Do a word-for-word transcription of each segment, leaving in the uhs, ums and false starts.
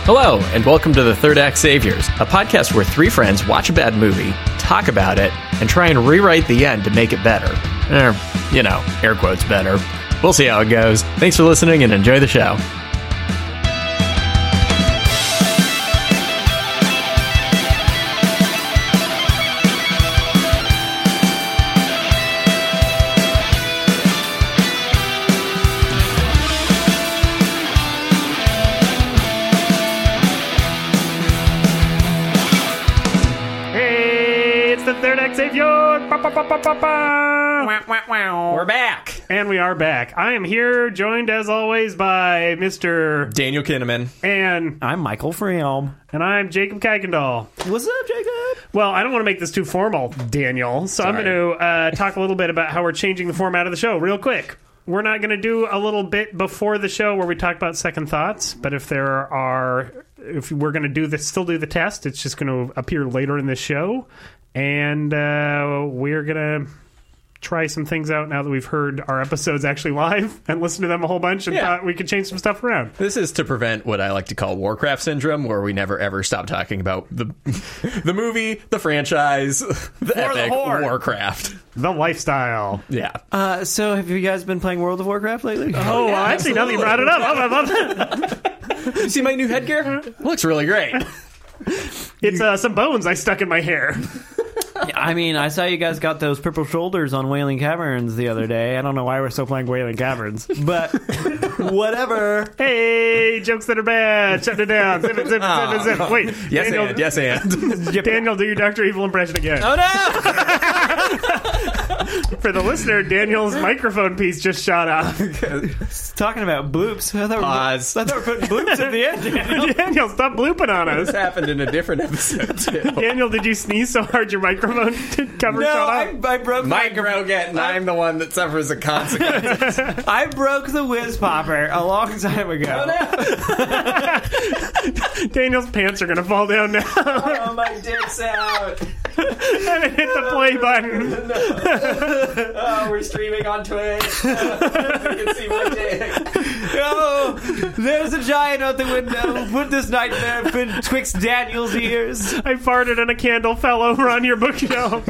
Hello, and welcome to The Third Act Saviors, a podcast where three friends watch a bad movie, talk about it, and try and rewrite the end to make it better. Or, you know, air quotes better. We'll see how it goes. Thanks for listening and enjoy the show. We're back. And we are back. I am here, joined as always by Mister Daniel Kinnaman. And I'm Michael Freelm. And I'm Jacob Kuykendall. What's up, Jacob? Well, I don't want to make this too formal, Daniel, so Sorry. I'm going to uh, talk a little bit about how we're changing the format of the show real quick. We're not going to do a little bit before the show where we talk about second thoughts, but if there are, if we're going to do this, still do the test, it's just going to appear later in the show. And uh, we're going to try some things out now that we've heard our episodes actually live and listened to them a whole bunch and yeah. thought we could change some stuff around. This is to prevent what I like to call Warcraft syndrome, where we never ever stop talking about the the movie, the franchise, the epic the Warcraft. The lifestyle. Yeah. Uh, so have you guys been playing World of Warcraft lately? Oh, yeah, actually, now that you brought it up, I love that. You see my new headgear? Looks really great. It's uh, some bones I stuck in my hair. I mean, I saw you guys got those purple shoulders on Wailing Caverns the other day. I don't know why we're still playing Wailing Caverns, but whatever. Hey, jokes that are bad. Shut it down. Zip it, zip it, zip it, zip it. Wait. Yes, Daniel, and. Yes, and. Daniel, do your Doctor Evil impression again. Oh, no! For the listener, Daniel's microphone piece just shot off. Talking about bloops. I thought, Pause. We're, I thought we were putting bloops at the end, Daniel. Daniel, stop blooping on us. This happened in a different episode, too. Daniel, did you sneeze so hard your microphone cover no, shot I, off? I broke Mike Roget, and I'm the one that suffers the consequences. I broke the whiz popper a long time ago. Oh, no. Daniel's pants are going to fall down now. Oh, my dick's out. And hit the play button. No. Oh, we're streaming on Twitch. You can see my dick. Oh, there's a giant out the window. Put this nightmare betwixt Daniel's ears. I farted and a candle fell over on your bookshelf.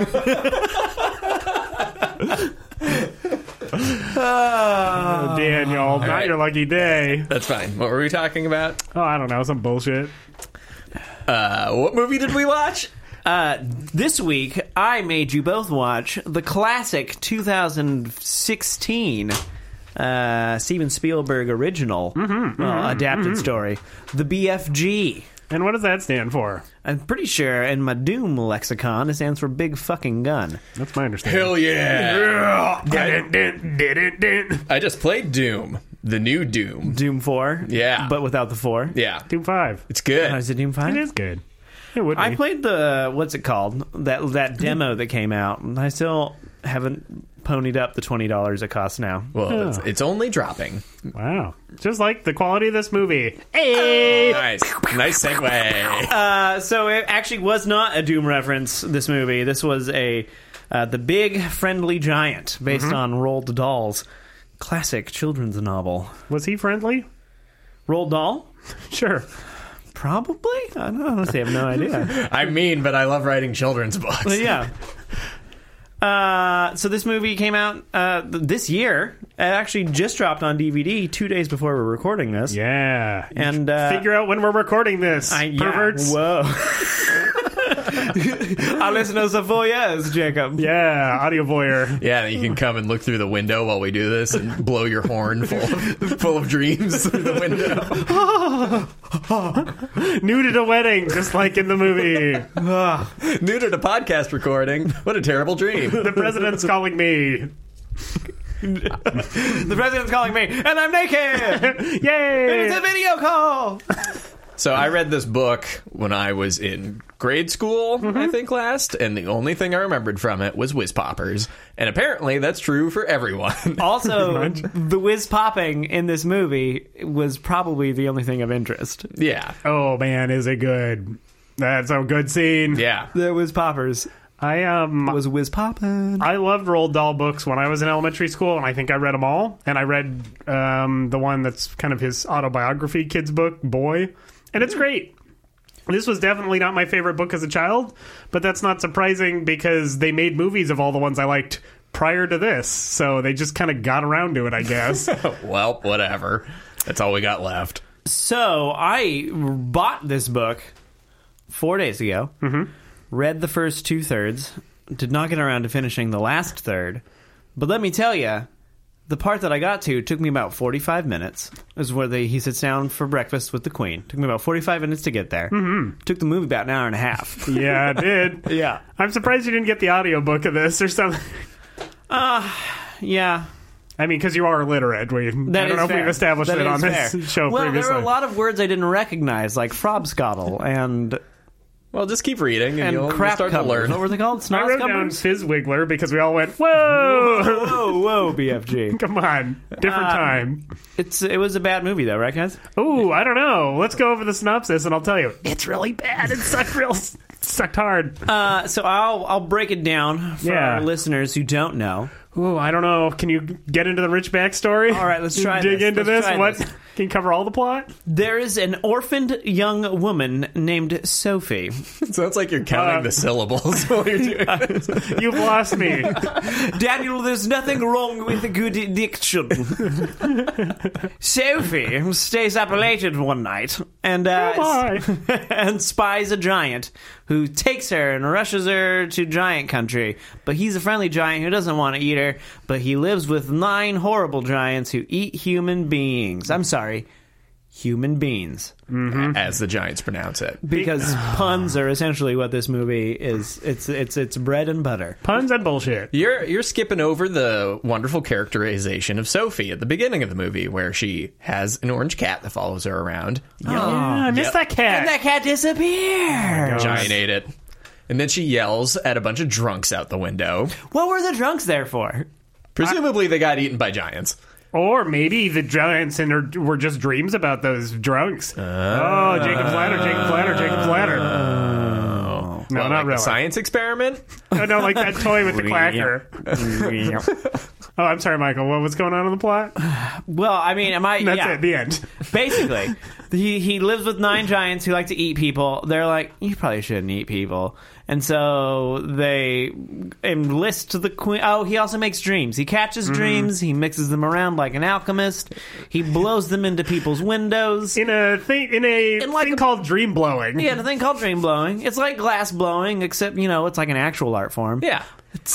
Oh, Daniel, All not right. Your lucky day. That's fine. What were we talking about? Oh, I don't know. Some bullshit. Uh, what movie did we watch? Uh, this week, I made you both watch the classic two thousand sixteen uh, Steven Spielberg original mm-hmm, mm-hmm, well, adapted mm-hmm. story, The B F G. And what does that stand for? I'm pretty sure in my Doom lexicon it stands for Big Fucking Gun. That's my understanding. Hell yeah! Did it, did, did it, did. I just played Doom. The new Doom. Doom four? Yeah. But without the four? Yeah. Doom five. It's good. Oh, is it Doom five? It is good. It would be. I played the, what's it called? That that demo that came out. And I still haven't ponied up the twenty dollars it costs now. Well, oh. it's, it's only dropping. Wow. Just like the quality of this movie. Hey! Nice. Nice segue. Uh, so it actually was not a Doom reference, this movie. This was a uh, The Big Friendly Giant, based mm-hmm. on Roald Dahl's classic children's novel. Was he friendly? Roald Dahl? Sure. Probably? I don't know. Honestly, I have no idea. I mean, but I love writing children's books. But yeah. Uh, so this movie came out uh, this year. It actually just dropped on D V D two days before we're recording this. Yeah. And uh, figure out when we're recording this. I, perverts. Yeah. Whoa. Our listeners are voyeurs, Jacob. Yeah, audio voyeur. Yeah, you can come and look through the window while we do this and blow your horn full of, full of dreams through the window. Nude at a wedding, just like in the movie. Nude at a podcast recording. What a terrible dream. The president's calling me. The president's calling me, and I'm naked! Yay! It's a video call! So I read this book when I was in grade school, mm-hmm. I think last, and the only thing I remembered from it was whiz poppers. And apparently that's true for everyone. Also, the whiz popping in this movie was probably the only thing of interest. Yeah. Oh man, is it good? That's a good scene. Yeah. The whiz poppers. I um was whiz poppin'. I loved Roald Dahl books when I was in elementary school, and I think I read them all. And I read um, the one that's kind of his autobiography kids book, Boy. and it's great. This was definitely not my favorite book as a child, but that's not surprising because they made movies of all the ones I liked prior to this, so they just kind of got around to it, I guess. Well, whatever. That's all we got left. So I bought this book four days ago, mm-hmm. read the first two thirds, did not get around to finishing the last third, but let me tell you, the part that I got to took me about forty-five minutes. It was where they, he sits down for breakfast with the Queen. Took me about forty-five minutes to get there. Mm-hmm. Took the movie about an hour and a half. Yeah, it did. Yeah. I'm surprised you didn't get the audiobook of this or something. Uh, yeah. I mean, because you are illiterate. We, I don't know fair. if we've established that it on fair. this show well, previously. There were a lot of words I didn't recognize, like frobscottle and... Well, just keep reading, and, and you'll, crap you'll start to learn. What were they called? I wrote down Fizzwiggler because we all went, whoa! Whoa, whoa, B F G. Come on. Different Uh, time. It's It was a bad movie, though, right, guys? Ooh, I don't know. Let's go over the synopsis, and I'll tell you. It's really bad. It sucked real... It sucked hard. Uh, so I'll I'll break it down for Yeah. our listeners who don't know. Ooh, I don't know. Can you get into the rich backstory? All right, let's try Dig this. into Let's this. try What? this. Can you cover all the plot? There is an orphaned young woman named Sophie. Sounds like you're counting Uh, the syllables while you're doing it. You've lost me. Daniel, there's nothing wrong with good diction. Sophie stays up late one night and uh, Oh, and spies a giant who takes her and rushes her to giant country. But he's a friendly giant who doesn't want to eat her, but he lives with nine horrible giants who eat human beings. I'm sorry, human beings. As the Giants pronounce it. Because puns are essentially what this movie is. It's it's it's bread and butter. Puns and bullshit. You're you're skipping over the wonderful characterization of Sophie at the beginning of the movie, where she has an orange cat that follows her around. Yeah, I missed Yep. that cat. And that cat disappeared. Giant ate it. And then she yells at a bunch of drunks out the window. What were the drunks there for? Presumably they got eaten by giants. Or maybe the giants in her were just dreams about those drunks. oh, Jacob's Ladder, Jacob's Ladder, Jacob's Ladder. Oh. No, Well, not like really. a science experiment? Oh, no, like that toy with the clacker. Oh, I'm sorry, Michael. What was going on in the plot? Well, I mean, am I? That's yeah. it. The end. Basically, he he lives with nine giants who like to eat people. They're like, you probably shouldn't eat people, and so they enlist the queen. Oh, he also makes dreams. He catches Mm-hmm. dreams. He mixes them around like an alchemist. He blows them into people's windows. In a thing, in a In like thing a- called dream blowing. Yeah, the thing called dream blowing. It's like glass blowing, except you know it's like an actual art form. Yeah.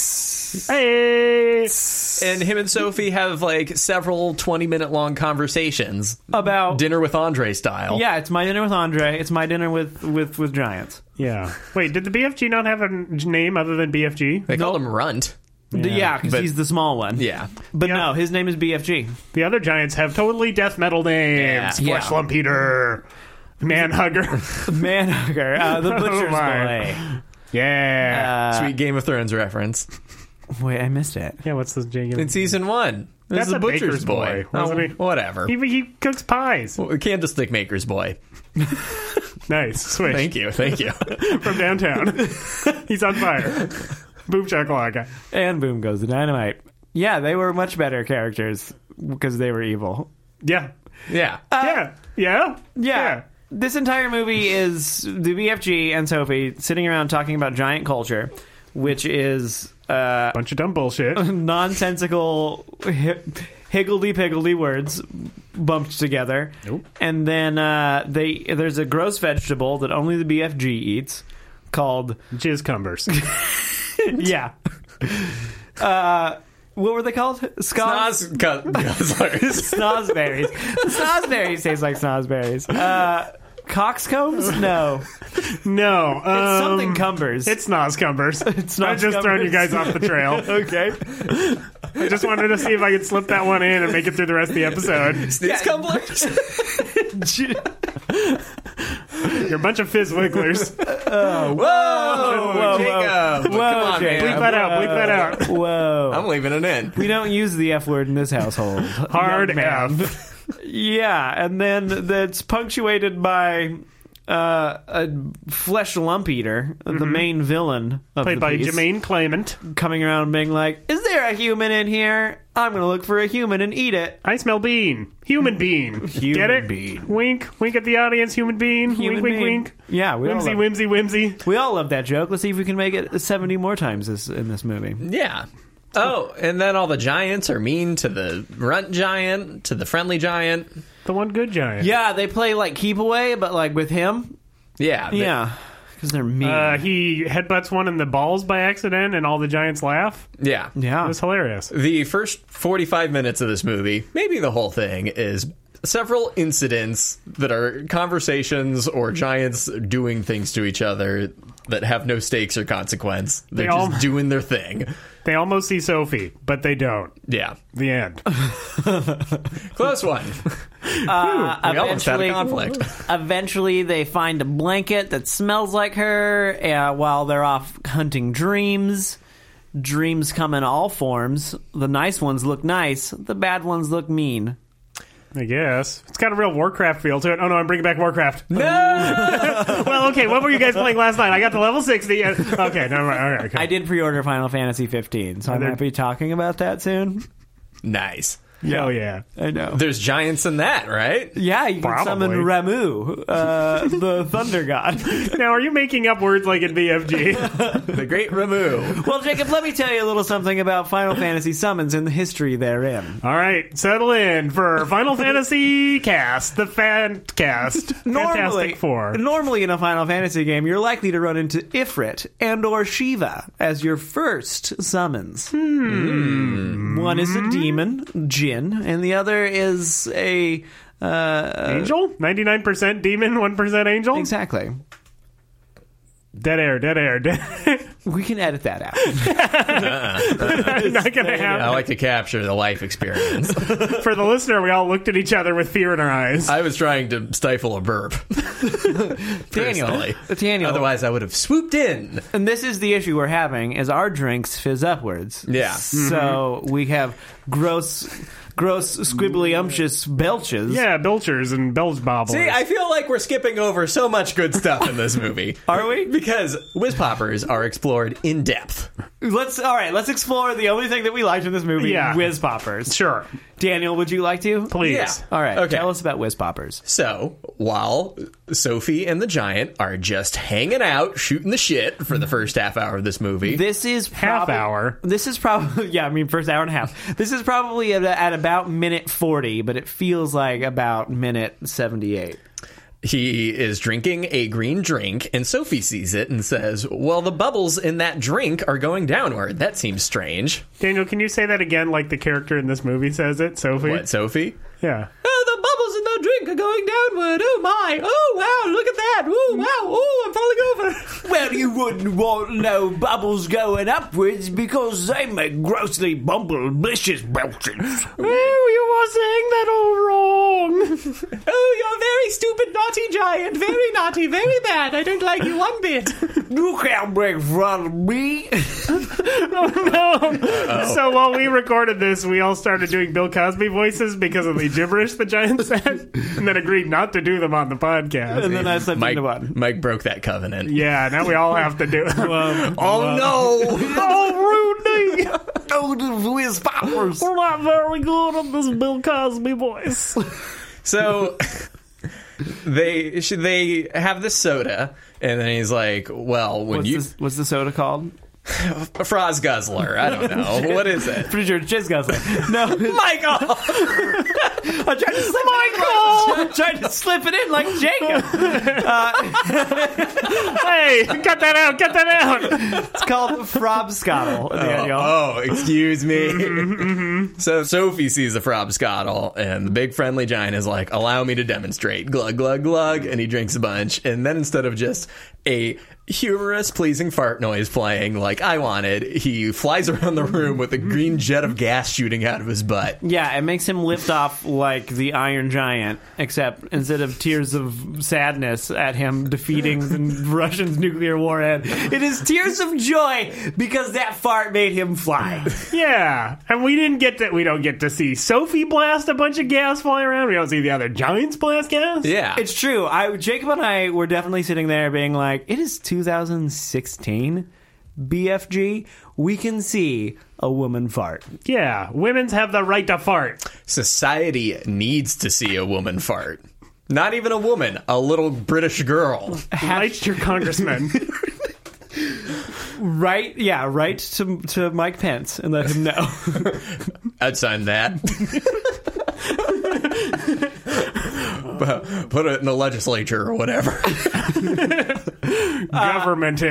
Hey. And him and Sophie have like several twenty minute long conversations. About Dinner with Andre style. yeah, it's my dinner with Andre. It's my dinner with with with giants. Yeah. Wait, did the B F G not have a name other than B F G? They call him Runt. Yeah, because But- he's the small one. Yeah. But Yeah. no, his name is B F G. The other giants have totally death metal names. Yeah. Flesh Yeah. Lumpeter, Manhugger. Manhugger, uh, the butcher's my. boy. Yeah. Uh, Sweet Game of Thrones reference. wait, I missed it. yeah, what's this Jacob? In season one. This That's is the a butcher's baker's boy, boy. wasn't Oh, he? Whatever. He, he cooks pies. Well, Candlestick Maker's boy. Nice. Switch. Thank you. Thank you. From downtown. He's on fire. Boom shakalaka. And boom goes the dynamite. Yeah, they were much better characters because they were evil. Yeah. Yeah. yeah. Yeah. Yeah. This entire movie is the B F G and Sophie sitting around talking about giant culture, which is uh, Bunch of dumb bullshit. nonsensical, hi- higgledy-piggledy words bumped together. Nope. And then uh, they there's a gross vegetable that only the B F G eats called... Jizz cumbers. yeah. Uh, what were they called? Scots? Snoz gu- guzzlers. Snozberries. Snozberries taste like snozberries. Uh, coxcombs? No. No. It's Um, something cumbers. It's Nos Cumbers. It's I'm Nos just throwing you Cumbers. guys off the trail. okay. I just wanted to see if I could slip that one in and make it through the rest of the episode. Sneeze cumblers. You're a bunch of fizzwigglers. Whoa, whoa, Jacob. whoa. Come on, Jacob. man. Bleep that out. Bleep that out. Whoa. I'm leaving it in. We don't use the F word in this household. Hard Young man. F. Yeah, and then that's punctuated by uh, a flesh lump eater, the main villain of Played the by piece, Jermaine Clement. coming around being like, "Is there a human in here? I'm going to look for a human and eat it." I smell bean. Human bean. Human Get it? bean. Wink. Wink at the audience. Human bean. Human wink, being. wink, wink. Yeah, we all, Whimsy, love, whimsy, whimsy. we all love that joke. Let's see if we can make it seventy more times this, in this movie. Yeah. Oh, and then all the giants are mean to the runt giant, to the friendly giant. The one good giant. Yeah, they play like keep away, but like with him. Yeah. they- Yeah, because they're mean. Uh, he headbutts one in the balls by accident, and all the giants laugh. Yeah. yeah, It was hilarious. The first forty-five minutes of this movie, maybe the whole thing, is several incidents that are conversations or giants doing things to each other that have no stakes or consequence. They're They just all- doing their thing. They almost see Sophie, but they don't. Yeah. The end. Close one. Uh, we almost had a eventually- conflict. Eventually, they find a blanket that smells like her uh, while they're off hunting dreams. Dreams come in all forms. The nice ones look nice. The bad ones look mean. I guess. It's got a real Warcraft feel to it. Oh, no, I'm bringing back Warcraft. No! Well, okay, what were you guys playing last night? I got to level sixty. And, okay, never mind. All right, okay. I did pre-order Final Fantasy fifteen, so I'm there- happy talking about that soon. Nice. Hell yeah. I know. There's giants in that, right? Yeah, you can Probably. summon Ramu, uh, the thunder god. Now, are you making up words like in B F G? The Great Ramu. Well, Jacob, let me tell you a little something about Final Fantasy summons and the history therein. All right, settle in for Final Fantasy Cast, the fan cast. Fantastic Four. Normally in a Final Fantasy game, you're likely to run into Ifrit and or Shiva as your first summons. Hmm. One is a demon, Jin, and the other is a... Uh, Angel? ninety-nine percent demon, one percent angel? exactly. Dead air, dead air, dead We can edit that out. Not going to I happen. like to capture the life experience. For the listener, we all looked at each other with fear in our eyes. I was trying to stifle a burp. Daniel, personally. Daniel. Otherwise, I would have swooped in. And this is the issue we're having, is our drinks fizz upwards. Yeah. So we have gross, gross, squibbly, umptious belches. Yeah, Belchers and Belch Bobblers. See, I feel like we're skipping over so much good stuff in this movie. Are we? Because whiz poppers are explored in depth. Let's, all right, let's explore the only thing that we liked in this movie, Yeah. whiz poppers. Sure, Daniel, would you like to? please. Yeah. All right, Okay. tell us about whiz poppers. So, while Sophie and the giant are just hanging out, shooting the shit for the first half hour of this movie, This is Half prob- hour. This is probably, yeah, I mean, first hour and a half. This is probably at, at about minute forty, but it feels like about minute seventy-eight. he is drinking a green drink, and Sophie sees it and says, well, the bubbles in that drink are going downward. That seems strange. Daniel, can you say that again like the character in this movie says it, Sophie? What, Sophie? Yeah. Oh, the bubbles in the drink are going downward. Oh, my. Oh, wow, look at that. Oh, wow. Oh, I'm falling over. Well, you wouldn't want no bubbles going upwards because they make grossly bumblicious belches. Oh, you are saying that all wrong. Oh, you're very stupid, naughty giant. Very naughty, very bad. I don't like you one bit. You can't make fun of me. No. So while we recorded this, we all started doing Bill Cosby voices because of the gibberish the giant said, and then agreed not to do them on the podcast. And then I slipped Mike, into one. Mike broke that covenant. Yeah, now we all have to do it. Oh, no. Oh, Rudy! Oh, the whiz poppers. We're not very good at this Bill Cosby voice. So they should they have this soda, and then he's like, well, when What's, you... the, what's the soda called? A Froz Guzzler. I don't know. What is it? Pretty sure it's Jizz Guzzler. No. Michael! I tried to slip Michael! It in, I tried to slip it in like Jacob. Hey, cut that out, cut that out. It's called Frobscottle, Daniel. Oh, excuse me. So Sophie sees the Frobscottle, and the big friendly giant is like, allow me to demonstrate. Glug, glug, glug. And he drinks a bunch. And then instead of just a humorous, pleasing fart noise playing like I wanted. He flies around the room with a green jet of gas shooting out of his butt. Yeah, it makes him lift off like the Iron Giant, except instead of tears of sadness at him defeating the Russians' nuclear warhead, it is tears of joy because that fart made him fly. Yeah, and we didn't get to, we don't get to see Sophie blast a bunch of gas fly around. We don't see the other giants blast gas. Yeah. It's true. I Jacob and I were definitely sitting there being like, it is two thousand sixteen B F G. We can see a woman fart. Yeah, women's have the right to fart. Society needs to see a woman fart. Not even a woman, a little British girl. Write your congressman. Right? Yeah, right to to Mike Pence and let him know. I'd sign that. Put it in the legislature or whatever. Government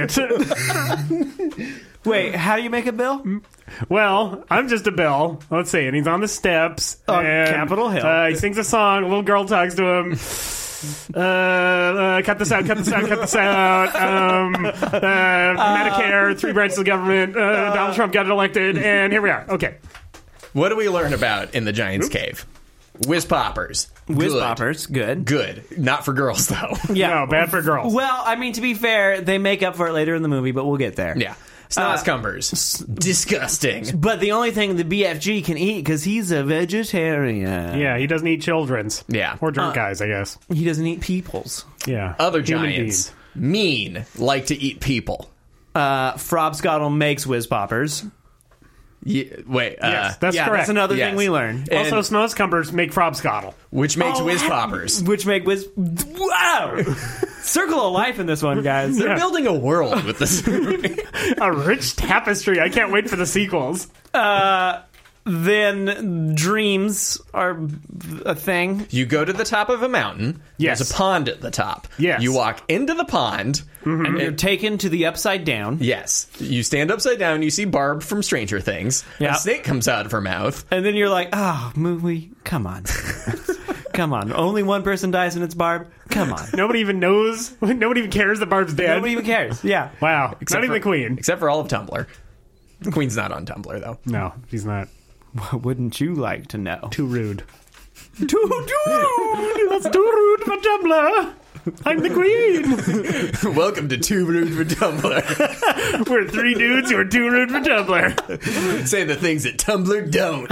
it. Wait, how do you make a bill? Well, I'm just a Bill. Let's see. And he's on the steps. On and, Capitol Hill. Uh, he sings a song. A little girl talks to him. Uh, uh, cut this out, cut this out, cut this out. Um, uh, Medicare, three branches of government. Uh, Donald Trump got elected. And here we are. Okay. What do we learn about in the Giant's Cave? Whiz poppers. Whiz Good. poppers, good. Good. Not for girls, though. Yeah. No, bad for girls. Well, I mean, to be fair, they make up for it later in the movie, but we'll get there. Yeah. Snozcumbers. Disgusting. But the only thing the B F G can eat, because he's a vegetarian. Yeah, he doesn't eat children's. Yeah. Or drunk Uh, guys, I guess. He doesn't eat people's. Yeah. Other Human giants. beings. Mean. Like to eat people. Uh, Frobscottle makes whiz poppers. Yeah, wait. Uh, Yes, that's yeah, correct. that's another Yes. thing we learned. And- Also, snozcumbers make frobscottle. which makes Oh, whiz ha- poppers. Which make whiz... Wow! Circle of life in this one, guys. They're Yeah. building a world with this movie. A rich tapestry. I can't wait for the sequels. Uh, then dreams are a thing. You go to the top of a mountain. Yes. There's a pond at the top. Yes. You walk into the pond. And you're taken to the upside down. Yes. You stand upside down. You see Barb from Stranger Things. Yeah. A snake comes out of her mouth. And then you're like, oh, movie, come on. Come on. Only one person dies and it's Barb? Come on. Nobody even knows. Nobody even cares that Barb's dead. Nobody even cares. Yeah. Wow. Except Not even for- the Queen. Except for all of Tumblr. The Queen's not on Tumblr, though. No, she's not. Wouldn't you like to know? Too rude. Too, too rude. That's too rude for Tumblr. I'm the Queen. Welcome to Too Rude for Tumblr. We're three dudes who are too rude for Tumblr. Say the things that Tumblr don't.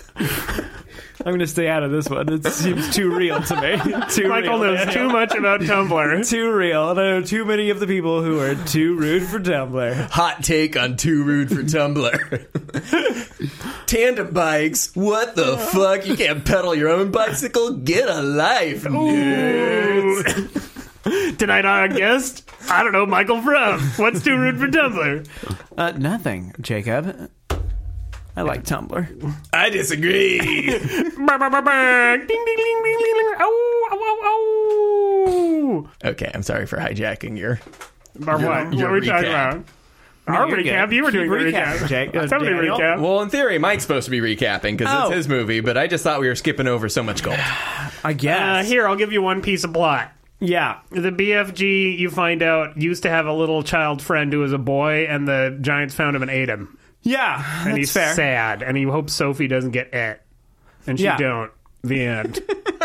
I'm going to stay out of this one. It seems too real to me. Too Michael real. knows too much about Tumblr. Too real. And I know too many of the people who are too rude for Tumblr. Hot take on Too Rude for Tumblr. Tandem bikes. What the fuck? You can't pedal your own bicycle? Get a life. Ooh. Tonight our guest, I don't know, Michael Frum. What's too rude for Tumblr? Uh, nothing, Jacob. I like Tumblr. I disagree. Brr, brr, brr, brr. Ding, ding, ding, ding, ding, ding. Ow, ow, ow, ow. Okay, I'm sorry for hijacking your... About Your- what? your What are we talking recap. about? Our you're recap? good. You were Keep doing the recapping, recap. Jake. Uh, Somebody Daniel? recap. Well, in theory, Mike's supposed to be recapping because Oh. it's his movie, but I just thought we were skipping over so much gold. I guess. Uh, here, I'll give you one piece of plot. Yeah. The B F G, you find out, used to have a little child friend who was a boy, and the Giants found him and ate him. Yeah. And that's he's fair. sad, and he hopes Sophie doesn't get it. And she Yeah. don't. The end.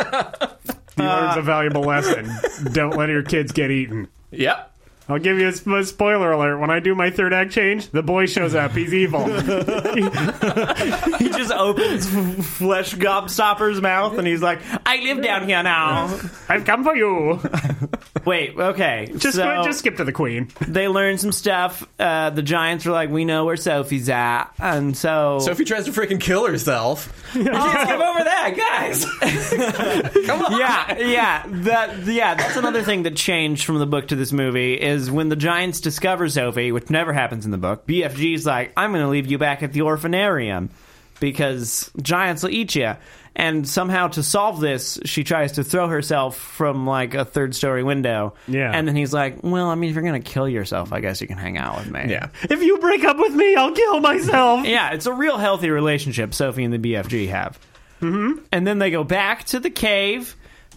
He learns a valuable lesson. Don't let your kids get eaten. Yep. I'll give you a sp- spoiler alert. When I do my third act change, the boy shows up. He's evil. He just opens f- Flesh Gobstopper's mouth and he's like, I live down here now. I've come for you. Wait, okay. Just so just skip to the Queen. they learn some stuff. Uh, the Giants are like, we know where Sophie's at. And so... Sophie tries to freaking kill herself. You can't skip over that, guys. Come on. yeah, yeah, that, yeah. That's another thing that changed from the book to this movie is when the Giants discover Sophie, which never happens in the book. B F G's like, I'm going to leave you back at the orphanarium because Giants will eat you. And somehow to solve this, she tries to throw herself from like a third story window. Yeah. And then he's like, well, I mean, if you're going to kill yourself, I guess you can hang out with me. Yeah. If you break up with me, I'll kill myself. Yeah, it's a real healthy relationship Sophie and the B F G have. Mm-hmm. And then they go back to the cave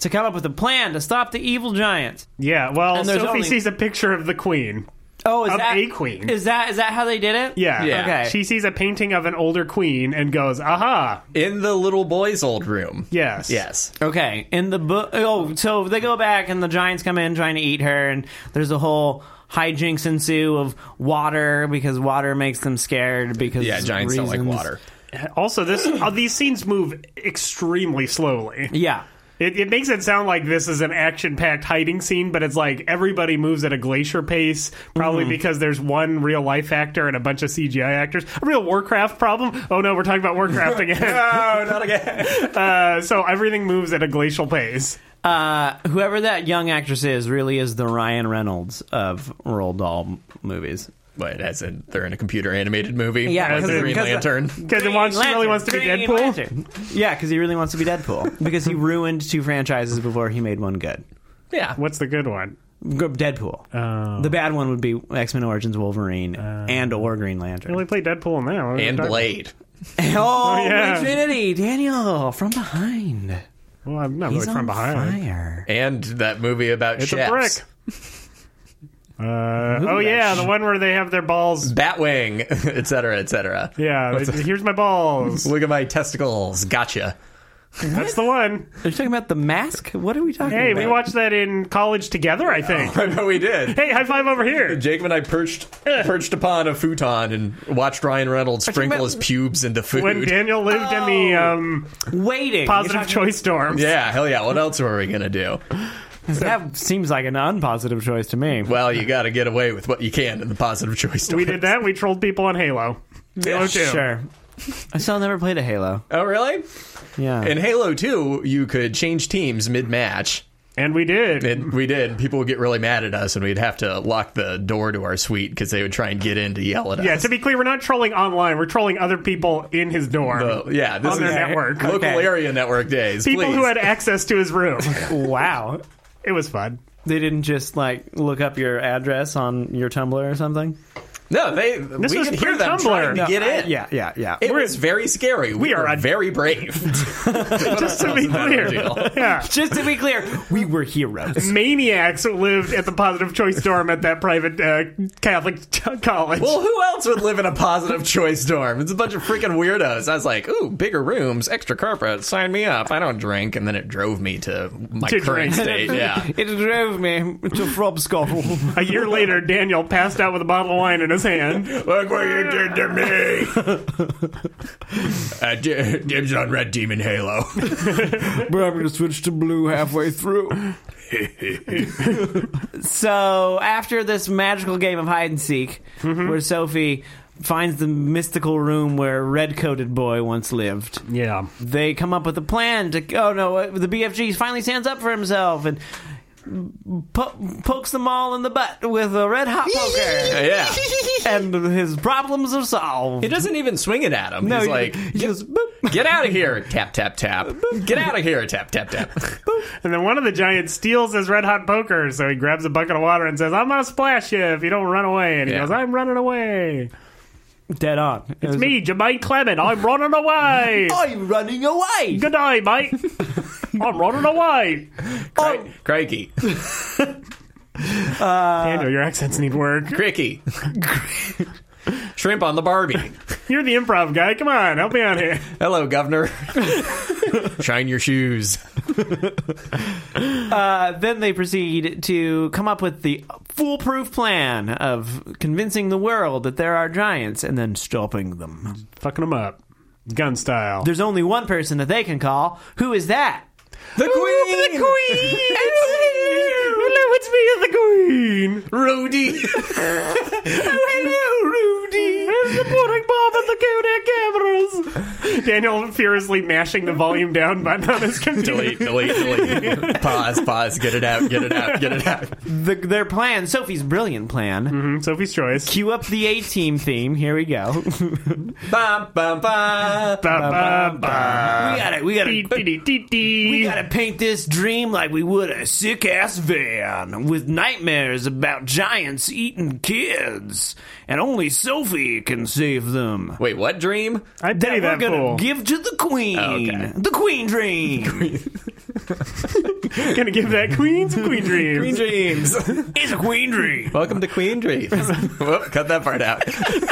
to come up with a plan to stop the evil giants. Yeah, well, And Sophie there's only- sees a picture of the queen. Oh, is Of that a queen. Is that is that how they did it? Yeah. Yeah. Okay. She sees a painting of an older queen and goes, aha, In the little boy's old room. yes. Yes. Okay, in the book. Oh, so they go back and the giants come in trying to eat her, and there's a whole hijinks ensue of water because water makes them scared. Because Yeah, giants don't like reasons. water. Also, this uh, these scenes move extremely slowly. Yeah. It, it makes it sound like this is an action-packed hiding scene, but it's like everybody moves at a glacier pace, probably because there's one real-life actor and a bunch of C G I actors. A real Warcraft problem? Oh no, we're talking about Warcraft again. No, not again. uh, so everything moves at a glacial pace. Uh, whoever that young actress is really is the Ryan Reynolds of Roald Dahl movies. But as in, they're in a computer animated movie. Yeah, as because the it- Green because the- Lantern. Because it wants, she really wants to be Green Deadpool. Lantern. Yeah, because he really wants to be Deadpool. Because he ruined two franchises before he made one good. Yeah. What's the good one? G- Deadpool. Oh. The bad one would be X-Men Origins Wolverine and or Green I Lantern. only played Deadpool in that one. And Blade. Oh, yeah. Blade Trinity, Daniel from behind. Well, I'm not He's really from on behind. fire. And that movie about It's chefs. a brick. Uh, oh yeah, the one where they have their balls. Batwing, et cetera, et cetera. Yeah, What's they- here's my balls. Look at my testicles. Gotcha. That's the one. Are you talking about The Mask? What are we talking Hey, about? we watched that in college together, I think. I know we did. Hey, high five over here. Jacob and I perched perched upon a futon and watched Ryan Reynolds sprinkle his pubes into food. When Daniel lived in the um, Waiting. positive You're talking- choice dorms. Yeah, hell yeah. What else were we going to do? That seems like an unpositive choice to me. Well, you got to get away with what you can in the positive choice. We stores. did that. We trolled people on Halo. Halo two. Sure. I still never played a Halo. Oh, really? Yeah. In Halo two, you could change teams mid-match. And we did. And we did. People would get really mad at us, and we'd have to lock the door to our suite because they would try and get in to yell at Yeah, us. to be clear, we're not trolling online. We're trolling other people in his dorm. So, yeah, this on is their network. local Okay. area network days. People please. who had access to his room. Wow. It was fun. They didn't just like look up your address on your Tumblr or something? No, they. This we was could hear them pre-Tumblr. trying to No, get I- in. yeah, yeah, yeah. It was very scary. We, We are were a- very brave. Just to be clear. Yeah. Just to be clear, we were heroes. Maniacs lived at the positive choice dorm at that private uh, Catholic t- college. Well, who else would live in a positive choice dorm? It's a bunch of freaking weirdos. I was like, ooh, bigger rooms, extra carpet, sign me up. I don't drink. And then it drove me to my To current drink. state. Yeah. It drove me to Frobscottle. A year later, Daniel passed out with a bottle of wine in his hand. Look what you did to me. uh, D- dibs on Red Demon Halo. But I'm going to switch to blue halfway through. So, after this magical game of hide and seek, where Sophie finds the mystical room where red-coated boy once lived, Yeah. they come up with a plan to... Oh, no, the B F G finally stands up for himself and po- pokes them all in the butt with a red-hot poker. Yeah. And his problems are solved. He doesn't even swing it at him. No, He's he- like, he just... boop. get out of here. Tap, tap, tap. Get out of here. Tap, tap, tap. And then one of the giants steals his red hot poker, so he grabs a bucket of water and says, I'm gonna splash you if you don't run away. And he Yeah. goes, I'm running away. Dead on. It It's was- me, Jermaine Clement. I'm running away. I'm running away. Good day, mate. I'm running away. Cri- Crikey. Daniel, your accents need work. Cricky. Shrimp on the Barbie. You're the improv guy. Come on, help me out here. Hello, governor. Shine your shoes. Uh, then they proceed to come up with the foolproof plan of convincing the world that there are giants and then stopping them. Fucking them up. Gun style. There's only one person that they can call. Who is that? The Queen! The Queen! Hello, it's me, the Queen. Rudy! Oh, hello, Rudy. There's the pudding bomb and the Kodak cameras. Daniel furiously mashing the volume down button on his computer. delete, delete, delete. Pause, pause. Get it out, get it out, get it out. The, their plan, Sophie's brilliant plan. Mm, Sophie's choice. Cue up the A-Team theme. Here we go. Bum, bum, bum. Ba, ba, ba. we gotta, we gotta, Dee, dee, dee, dee, dee. we gotta paint this dream like we would a sick-ass van with nightmares about giants eating kids. And only Sophie can save them. Wait, what dream? I pity That we're that gonna fool. give to the queen. Oh, okay. The queen dream. Gonna give that queen some queen dreams. Queen dreams. It's a queen dream. Welcome to Queen Dreams. Whoop, cut that part out.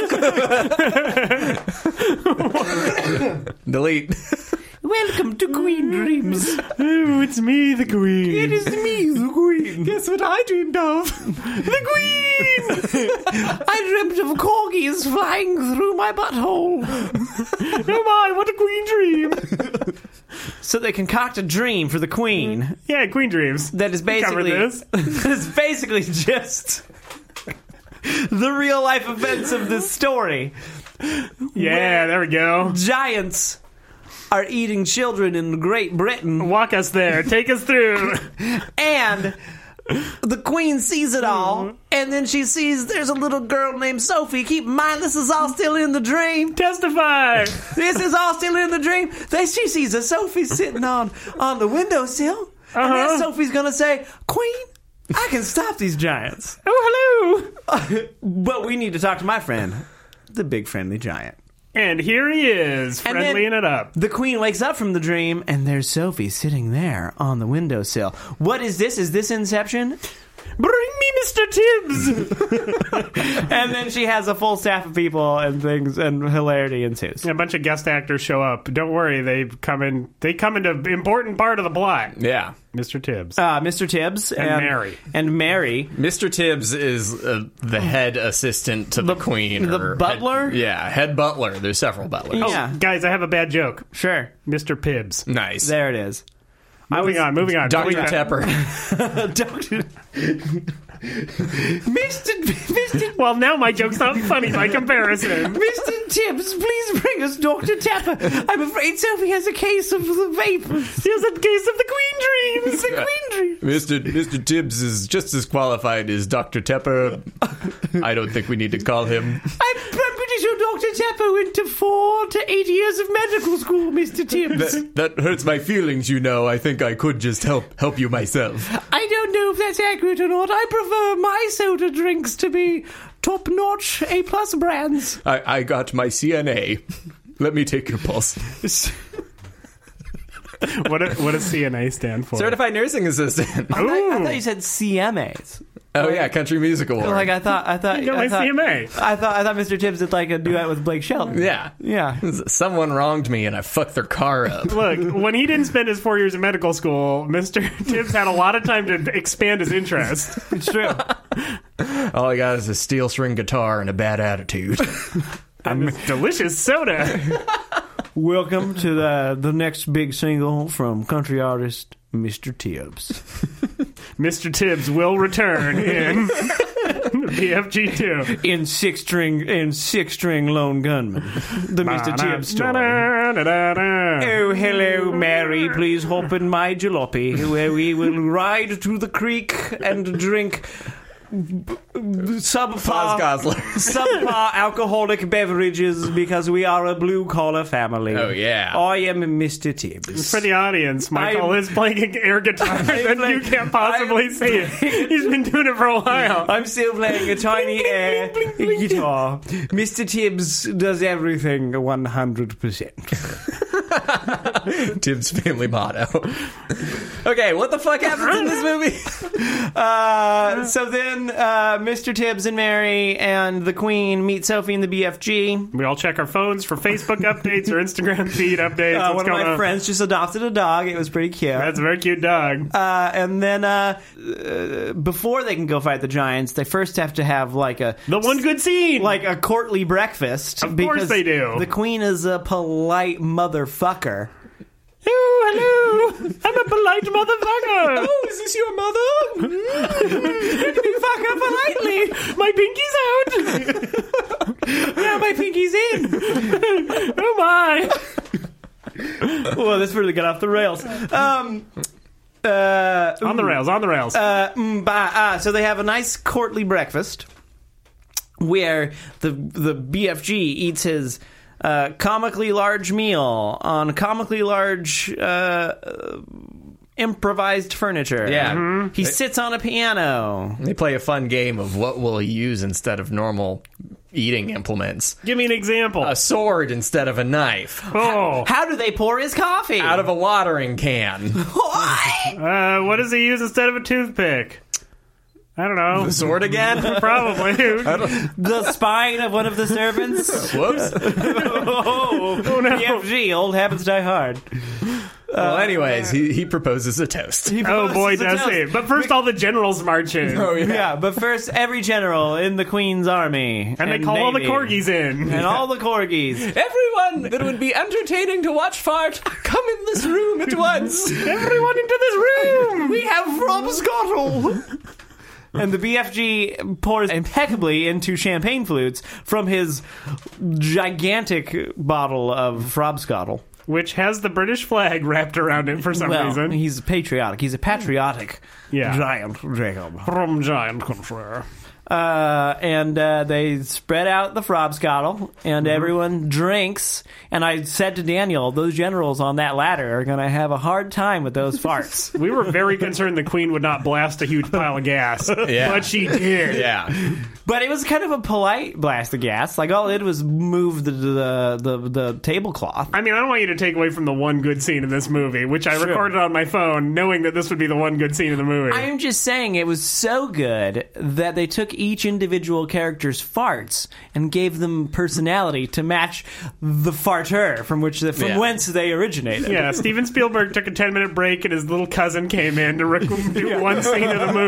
Delete. Welcome to Queen Dreams. Oh, it's me, the queen. It is me, the queen. Guess what I dreamed of? The queen! I dreamt of corgis flying through my butthole. Oh my, what a queen dream. So they concoct a dream for the queen. Yeah, queen dreams. That is basically this. that is basically just the real life events of this story. Yeah, there we go. Giants are eating children in Great Britain, Walk us there. Take us through. and the queen sees it all, and then she sees there's a little girl named Sophie. Keep in mind, this is all still in the dream. Testify. This is all still in the dream. They, she sees a Sophie sitting on, on the windowsill, Uh-huh. and then Sophie's gonna say, "Queen, I can stop these giants." Oh, hello. But we need to talk to my friend, the big friendly giant. And here he is, And friendlying then it up. The queen wakes up from the dream, and there's Sophie sitting there on the windowsill. What is this? Is this Inception? Bring me Mister Tibbs. And then she has a full staff of people and things, and hilarity ensues. A bunch of guest actors show up. Don't worry, they come in. They come into important part of the plot. Yeah. Mister Tibbs. Uh, Mister Tibbs and, And Mary. And Mary. Mister Tibbs is uh, the head assistant to the, The- queen. the or butler? Head, yeah, head butler. There's several butlers. Oh, Yeah. guys, I have a bad joke. Sure. Mister Pibbs. Nice. There it is. Moving on, moving on. Doctor moving on. Tepper. Doctor Mister Mister Well, now my joke's not funny by comparison. Mister Tibbs, please bring us Doctor Tapper. I'm afraid Sophie has a case of the vapors. Here's a case of the queen dreams. The queen dream. Mister Mister Tibbs is just as qualified as Doctor Tepper. I don't think we need to call him. I'm, I'm pretty sure Doctor Tapper went to four to eight years of medical school, Mister Tibbs. That, that hurts my feelings, you know. I think I could just help help you myself. I don't know if that's accurate or not. I prefer my soda drinks to be top-notch A-plus brands. I, I got my C N A. Let me take your pulse. What, a, what does C N A stand for? Certified Nursing Assistant. I thought, I Ooh. thought you said C M As. Oh yeah, Country Music Award. Like I thought, I thought, You got I my thought, C M A. I thought, I thought Mister Tibbs did like a duet with Blake Shelton. yeah. Yeah. Someone wronged me and I fucked their car up. Look, when he didn't spend his four years in medical school, Mister Tibbs had a lot of time to expand his interest. It's true. All I got is a steel string guitar and a bad attitude. And this delicious soda. Welcome to the the next big single from country artist Mister Tibbs. Mister Tibbs will return in B F G two. In six string, in six string Lone Gunman, the Mister Tibbs story. Oh, hello, Mary. Please hop in my jalopy, where we will ride to the creek and drink subpar, Gosler. subpar alcoholic beverages because we are a blue collar family. Oh, yeah. I am Mister Tibbs. For the audience, Michael I'm- is playing an air guitar that playing- you can't possibly I'm see it. He's been doing it for a while. I'm still playing a tiny air guitar. Mister Tibbs does everything one hundred percent. Tibbs family motto. Okay, what the fuck happens in this movie? Uh, so then uh, Mister Tibbs and Mary and the Queen meet Sophie in the B F G. We all check our phones for Facebook updates or Instagram feed updates. Uh, What's one of going my on? friends just adopted a dog. It was pretty cute. That's a very cute dog. Uh, and then uh, uh, before they can go fight the giants, they first have to have like a The one good scene. like a courtly breakfast. Of course because they do. The Queen is a polite motherfucker. Oh, hello. I'm a polite motherfucker. Oh, is this your mother? Let me fuck her politely. My pinky's out. Now my pinky's in. Oh, my. Well, this really got off the rails. Um, uh, On the rails, on the rails. Uh, mm, bah, ah, so they have a nice courtly breakfast where the the B F G eats his uh, comically large meal on comically large uh, improvised furniture. Yeah. Mm-hmm. He sits on a piano. They play a fun game of what will he use instead of normal eating implements. Give me an example. A sword instead of a knife. Oh. How do they pour his coffee? Out of a watering can. What? Uh, what does he use instead of a toothpick? I don't know. The sword again? Probably. The spine of one of the servants? Whoops. oh, Oh, no. B F G, old habits die hard. Well, anyways, he, he proposes a toast. Oh, boy, does he. But first, all the generals march in. Oh, yeah. Yeah, but first, every general in the Queen's army. And they call all the Navy. corgis in. And all the corgis. Everyone that would be entertaining to watch fart, come in this room at once. Everyone into this room! We have Rob Scottle. And the B F G pours impeccably into champagne flutes from his gigantic bottle of Frobscottle. Which has the British flag wrapped around it for some well, reason. he's patriotic. He's a patriotic Yeah. giant, Jacob. From Giant Country. Uh, and uh, they spread out the Frobscottle, and Mm-hmm. everyone drinks. And I said to Daniel, those generals on that ladder are going to have a hard time with those farts. We were very concerned the Queen would not blast a huge pile of gas. Yeah. But she did. Yeah. But it was kind of a polite blast of gas. Like, all it did was move the the, the, the tablecloth. I mean, I don't want you to take away from the one good scene in this movie, which I Sure. recorded on my phone, knowing that this would be the one good scene in the movie. I'm just saying it was so good that they took each individual character's farts and gave them personality to match the farter from which the, from Yeah. whence they originated. Yeah, Steven Spielberg took a ten minute break and his little cousin came in to rec- do one scene of the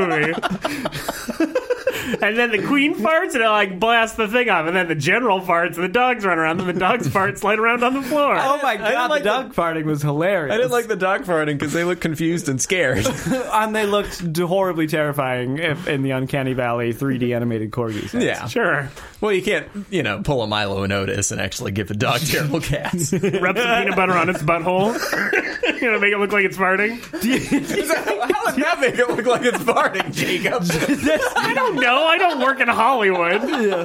movie. And then the Queen farts and it like blasts the thing off. And then the general farts and the dogs run around and the dogs fart slide around on the floor. Oh my didn't god, like the dog farting was hilarious. I didn't like the dog farting because they looked confused and scared. and they looked horribly terrifying if, in the Uncanny Valley three D animated corgis. Yeah. Sure. Well, you can't, you know, pull a Milo and Otis and actually give the dog terrible cats. Rub some peanut butter on its butthole. You know, make it look like it's farting. How would that make it look like it's farting, Jacob? I don't know. I don't work in Hollywood.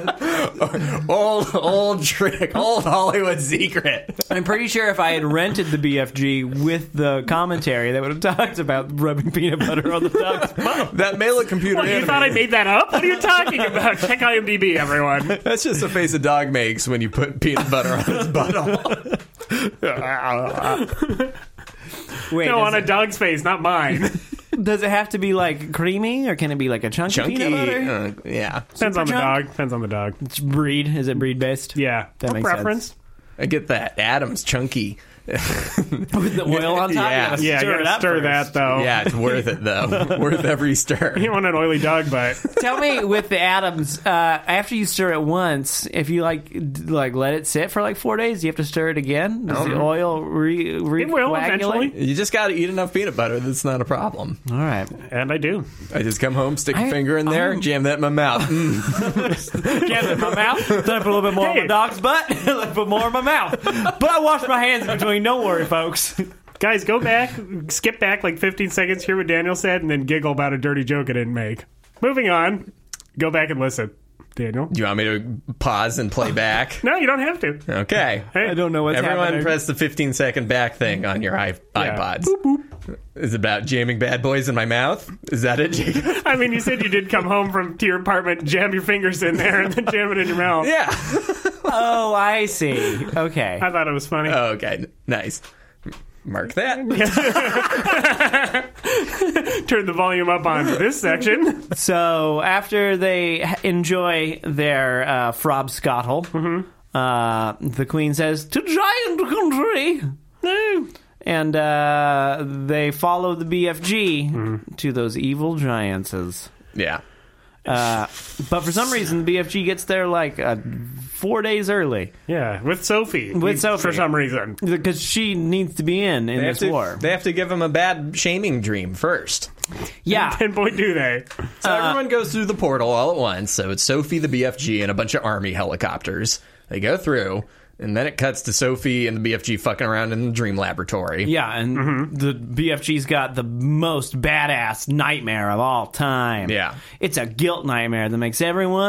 old, old trick. Old Hollywood secret. I'm pretty sure if I had rented the B F G with the commentary, they would have talked about rubbing peanut butter on the dog's butt. That may look computer What, you animated. thought I made that up? What are you talking about? Check I M D B, everyone. That's just the face a dog makes when you put peanut butter on its butthole. Wait, No, does, on a it, dog's face, not mine. does it have to be like creamy, or can it be like a chunky, Chunky. peanut butter? Uh, yeah. Depends on the chunk? dog. Depends on the dog. It's breed. Is it breed based? Yeah. That A makes preference. I get that. Adam's chunky. With the oil on top. Yeah. You gotta Yeah, stir you it gotta up stir first. that, though. Yeah, it's worth it, though. Worth every stir. You want an oily dog butt. Tell me, with the Adams, uh, after you stir it once, if you like d- like let it sit for like four days, you have to stir it again. Does the oil re, re- It will, coagulate? eventually. You just got to eat enough peanut butter. That's not a problem. All right. And I do. I just come home, stick a I- finger in there, I'm- jam that in my mouth. Mm. Get it in my mouth. Then I put a little bit more in Hey. my dog's butt. Then I put more in my mouth. But I wash my hands in between. Don't worry, folks. Guys, go back, skip back like fifteen seconds, hear what Daniel said, and then giggle about a dirty joke I didn't make. Moving on. Go back and listen. Daniel? Do you want me to pause and play back? No, you don't have to. Okay. Hey, I don't know what's Everyone happening. press the fifteen second back thing on your i- iPods. Is it about jamming bad boys in my mouth? Is that it, Jacob? I mean, you said you did come home from to your apartment, jam your fingers in there, and then jam it in your mouth. Yeah. Oh, I see. Okay. I thought it was funny. Oh, okay. Nice. Mark that. Turn the volume up on this section. So after they h- enjoy their uh, Frobscottle, Mm-hmm. uh, the Queen says, "To giant country." No. And uh, they follow the B F G Mm-hmm. to those evil giantses. Yeah. Uh, but for some reason, the B F G gets there like uh, four days early Yeah, with Sophie. With Sophie. For some reason. because she needs to be in in They have, this to, war. they have to give him a bad shaming dream first. Yeah, And boy, do they. So everyone goes through the portal all at once. So it's Sophie, the B F G, and a bunch of army helicopters. They go through, and then it cuts to Sophie and the B F G fucking around in the dream laboratory. yeah, and Mm-hmm. the B F G's got the most badass nightmare of all time. Yeah. It's a guilt nightmare that makes everyone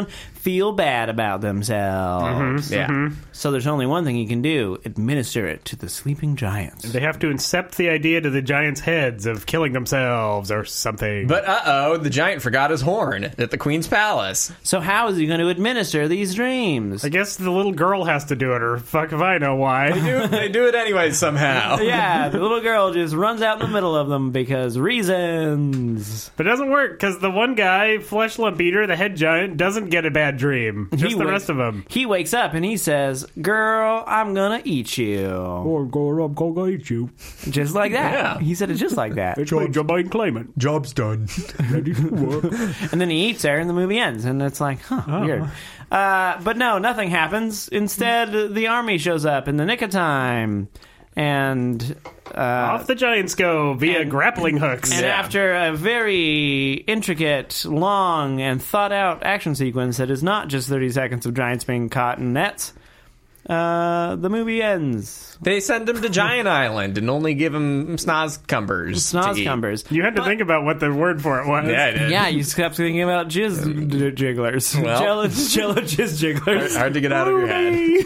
feel bad about themselves. Mm-hmm. Yeah. Mm-hmm. So there's only one thing he can do: administer it to the sleeping giants. They have to incept the idea to the giants' heads of killing themselves or something. But uh-oh, the giant forgot his horn at the Queen's palace. So how is he going to administer these dreams? I guess the little girl has to do it, or fuck if I know why. They do, they do it anyway somehow. Yeah, the little girl just runs out in the middle of them because reasons. But it doesn't work, because the one guy, Flesh Lump Eater, the head giant, doesn't get a bad dream. Just He the wakes- rest of them. He wakes up and he says, "Girl, I'm gonna eat you." Or go up, go eat you. Just like that. Yeah. He said it just like that. It's my job, I can claim it. Job's done. Ready to work. And then he eats her and the movie ends. And it's like, huh, Oh. weird. Uh, but no, nothing happens. Instead, the army shows up in the nick of time. And uh, Off the giants go via and- grappling hooks. And Yeah. after a very intricate, long, and thought-out action sequence that is not just thirty seconds of giants being caught in nets, uh, the movie ends. They send him to Giant Island and only give him snozcumbers. to eat. Snozcumbers. You had to But- think about what the word for it was. Yeah, I did. Yeah, you kept thinking about jizz d- jigglers. Well. Jello, jello jizz jigglers. Hard to get out of your head.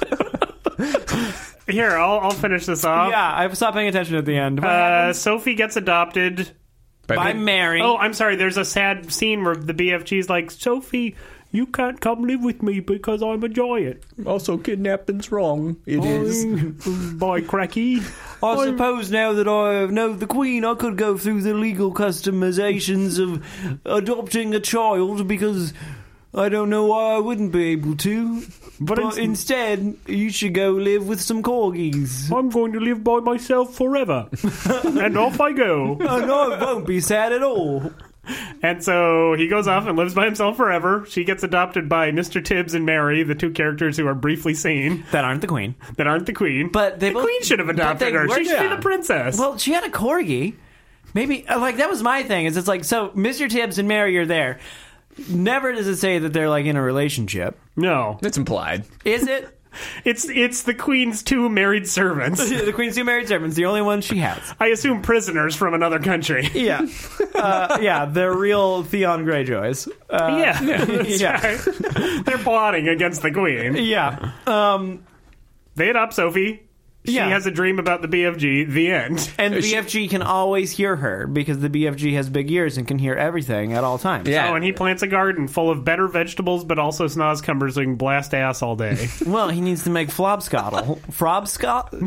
Here, I'll, I'll finish this off. Yeah, I stopped paying attention at the end. What Uh, happens? Sophie gets adopted. But By they- Mary. Oh, I'm sorry. There's a sad scene where the B F G's like, Sophie, you can't come live with me because I'm a giant. Also, kidnapping's wrong. It is. Boy, cracky. I suppose now that I know the Queen, I could go through the legal customizations of adopting a child because I don't know why I wouldn't be able to. But But, it's- instead, you should go live with some corgis. I'm going to live by myself forever. And off I go. And I won't be sad at all. And so he goes off and lives by himself forever. She gets adopted by Mister Tibbs and Mary, the two characters who are briefly seen That aren't the Queen. that aren't the Queen. But they the both- Queen should have but adopted they her. worked- She should be yeah. the princess. Well, she had a corgi. Maybe, uh, like, that was my thing. Is it's like, so Mister Tibbs and Mary are there. Never does it say that they're, like, in a relationship. no. It's implied. Is it? It's it's the Queen's two married servants. The Queen's two married servants, the only one she has. I assume prisoners from another country. Yeah. Uh, yeah, they're real Theon Greyjoys. Uh, yeah. That's yeah. right. They're plotting against the Queen. Yeah. Um, They adopt Sophie. She Yeah. has a dream about the B F G. The end. and the B F G can always hear her because the B F G has big ears and can hear everything at all times. Yeah. Oh, and he plants a garden full of better vegetables, but also snozcumbers so he can blast ass all day. Well, he needs to make flobscottle. Frobscot?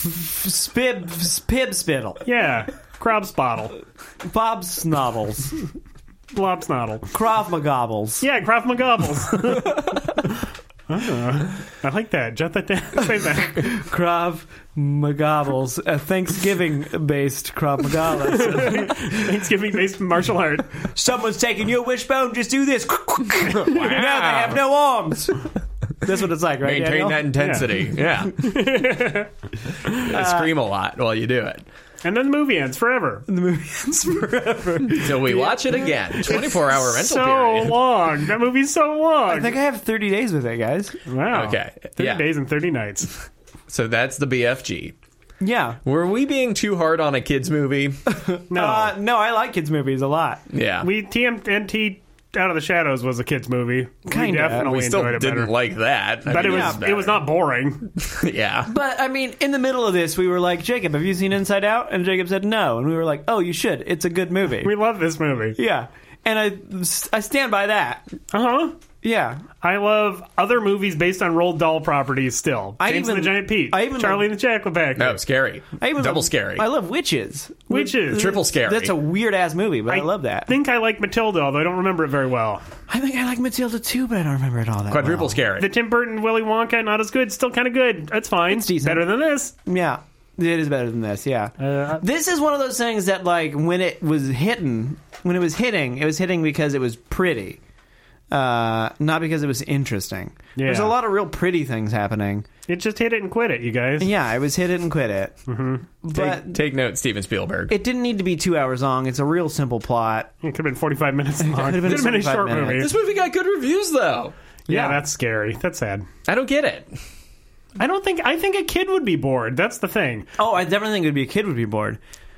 Spib, spib spittle. Yeah. Crobspottle. Bob snoddles. Blobsnoddle. Krav Magobbles. Yeah, Krav Magobbles. Uh, I like that. Jot that down. Say that. Krav Magobbles. A Thanksgiving-based Krav Magobbles. Thanksgiving based martial art. Someone's taking your wishbone, just do this. Now they have no arms. That's what it's like, right, Maintain Daniel? that intensity. Yeah. yeah. Scream a lot while you do it. And then the movie ends forever. The movie ends forever. Till we watch it again. twenty-four hour rental So period. long. That movie's so long. I think I have thirty days with it, guys. Wow. Okay. thirty Yeah. days and thirty nights. So that's the B F G. Yeah. Were we being too hard on a kids movie? No. Uh, no, I like kids' movies a lot. Yeah. we T M N T Out of the Shadows was a kids movie. Kinda. We definitely We still enjoyed it didn't better. like that. I but it mean, was it's it was better. not boring. Yeah. But, I mean, in the middle of this, we were like, Jacob, have you seen Inside Out? And Jacob said no. And we were like, oh, you should. It's a good movie. We love this movie. Yeah. And I, I stand by that. Uh huh. Yeah. I love other movies based on Roald Dahl properties still. I James even- and the Giant Peach. I even Charlie love- and the Chocolate Factory. No, scary. I even Double love- scary. I love Witches. Witches. Triple scary. That's a weird ass movie, but I, love that. I think I like Matilda, although I don't remember it very well. I think I like Matilda too, but I don't remember it all that Quadruple well. scary. The Tim Burton Willy Wonka, not as good, still kind of good. That's fine. It's decent. Better than this. Yeah. It is better than this, yeah. Uh, This is one of those things that, like, when it was hitting, when it was hitting, it was hitting because it was pretty. Uh, not because it was interesting. Yeah. There's a lot of real pretty things happening. It just hit it and quit it, you guys. Yeah, I was hit it and quit it. Mm-hmm. But Take, take note, Steven Spielberg. it didn't need to be two hours long. It's a real simple plot. It could have been forty-five minutes long. could have been Could have been a forty-five short minutes. movie. This movie got good reviews, though. Yeah, Yeah. that's scary. That's sad. I don't get it. I don't think. I think a kid would be bored. That's the thing. Oh, I definitely think it would be a kid would be bored.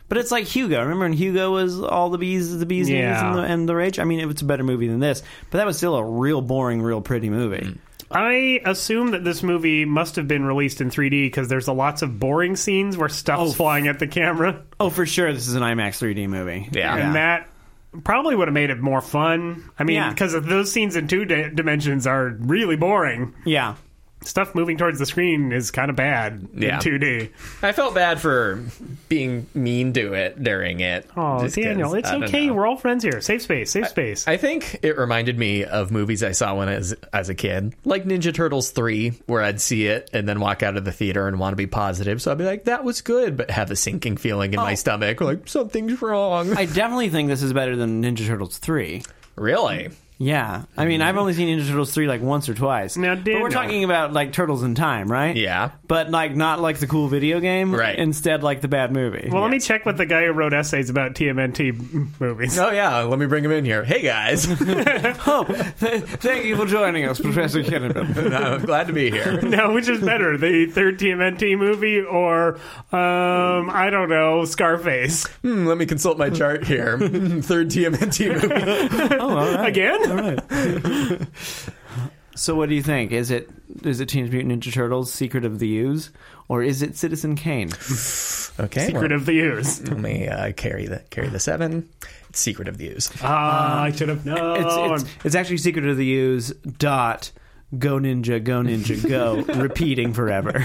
But it's like Hugo. Remember when Hugo was all the bees, the bees, Yeah. and, the, and the rage? I mean, it's a better movie than this, but that was still a real boring, real pretty movie. I assume that this movie must have been released in three D because there's a lots of boring scenes where stuff's Oh. flying at the camera. Oh, for sure, this is an IMAX three D movie. Yeah. And that probably would have made it more fun. I mean, Yeah. because those scenes in two di- dimensions are really boring. Yeah. Stuff moving towards the screen is kind of bad Yeah. in two D. I felt bad for being mean to it during it. Oh, just 'cause, Daniel, it's I don't okay. know. We're all friends here. Safe space, safe space. I think it reminded me of movies I saw when I was as a kid, like Ninja Turtles three, where I'd see it and then walk out of the theater and want to be positive. So I'd be like, that was good, but have a sinking feeling in my stomach, like something's wrong. I definitely think this is better than Ninja Turtles three. Really? Yeah. I mean, I've only seen Ninja Turtles three like once or twice. Now, but Daniel- we're talking about like Turtles in Time, right? Yeah. But like not like the cool video game. Right. Instead, like the bad movie. well, let me check with the guy who wrote essays about T M N T movies. Oh, yeah. Let me bring him in here. Hey, guys. oh, th- thank you for joining us, Professor Kennedy. I'm glad to be here. Now, which is better, the third T M N T movie or, um, I don't know, Scarface? Hmm, let me consult my chart here. Third T M N T movie. Oh, all right. Again? All right. So, what do you think? Is it is it Teenage Mutant Ninja Turtles: Secret of the Ooze, or is it Citizen Kane? Okay. Secret well, of the Ooze. let me uh, carry the carry the seven. It's Secret of the Ooze. Ah, I should have known. It's, it's it's actually Secret of the Ooze dot Go Ninja Go Ninja Go repeating forever.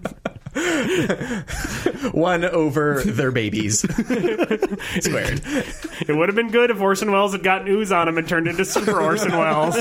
One over their babies. Squared. It would have been good if Orson Welles had gotten ooze on him and turned into Super Orson Welles.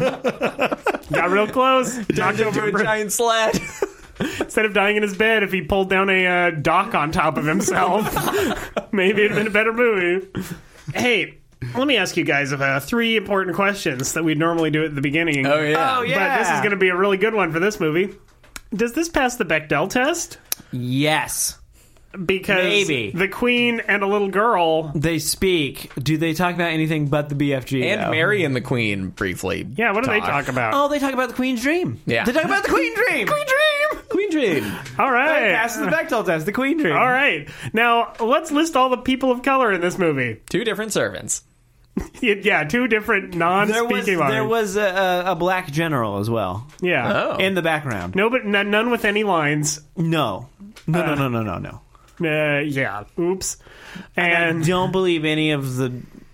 Got real close. Knocked Turned over into a giant sled. Instead of dying in his bed, if he pulled down a uh, dock on top of himself, maybe it'd have been a better movie. Hey, let me ask you guys uh, three important questions that we'd normally do at the beginning. Oh, yeah. Oh, yeah. But this is going to be a really good one for this movie. Does this pass the Bechdel test? Yes. Because Maybe. the Queen and a little girl... They speak. Do they talk about anything but the B F G? And though? Mary and the Queen briefly. Yeah, what do they talk about? Oh, they talk about the Queen's Dream. Yeah. They talk about the Queen Dream. Queen Dream. Queen Dream. All That right. passes the Bechdel test. The Queen Dream. All right. Now, let's list all the people of color in this movie. Two different servants. Yeah, two different There was non-speaking lines. there was a, a, a black general as well Yeah. Oh. in the background. No, but n- none with any lines. No, no, no, no, no, no, no. Uh, yeah. Oops. And And I don't believe any of the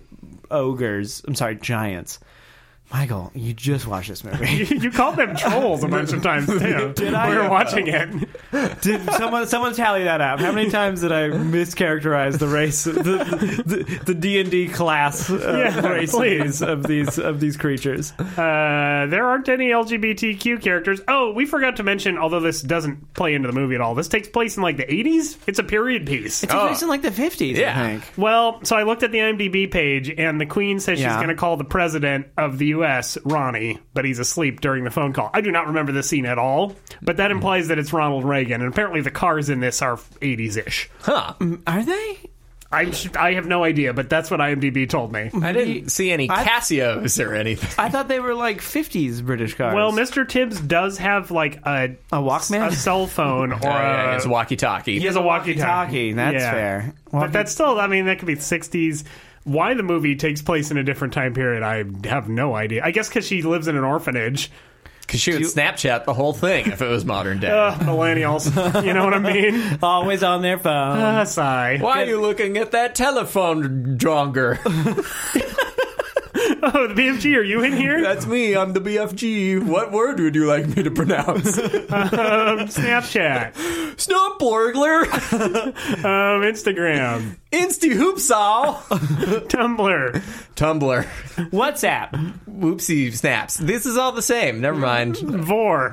ogres. I'm sorry, giants. Michael, you just watched this movie. you called them trolls a bunch of times too. Did I? We were watching it. Did someone someone tally that up? How many times did I mischaracterize the race, the the, the D and D class uh, Yeah, race please. of these of these creatures? Uh, there aren't any L G B T Q characters. Oh, we forgot to mention, although this doesn't play into the movie at all, this takes place in like the eighties. It's a period piece. It took place in like the fifties, Yeah. I think. Well, so I looked at the IMDb page, and the Queen says she's Yeah. going to call the president of the U S Ronnie, but he's asleep during the phone call. I do not remember this scene at all, but that implies that it's Ronald Reagan, and apparently the cars in this are eighties-ish. Huh. Are they? I I have no idea, but that's what IMDb told me. I didn't see any I- Casios or anything. I thought they were like fifties British cars. Well, Mister Tibbs does have like a a Walkman. a cell phone or Oh, yeah, a, it's walkie-talkie. he has a walkie-talkie. walkie-talkie. That's fair. But Walkie- that's still, I mean, that could be sixties. Why the movie takes place in a different time period, I have no idea. I guess because she lives in an orphanage. Because she would Snapchat the whole thing if it was modern day. Ugh, millennials. You know what I mean? always on their phone. Ah, sigh. Why are you looking at that telephone dronger? Oh, the B F G, are you in here? That's me. I'm the B F G. What word would you like me to pronounce? Um, Snapchat. Snowborgler. Um, Instagram. Insty hoopsall. Tumblr. Tumblr. WhatsApp. Whoopsie snaps. This is all the same. Never mind. Vor.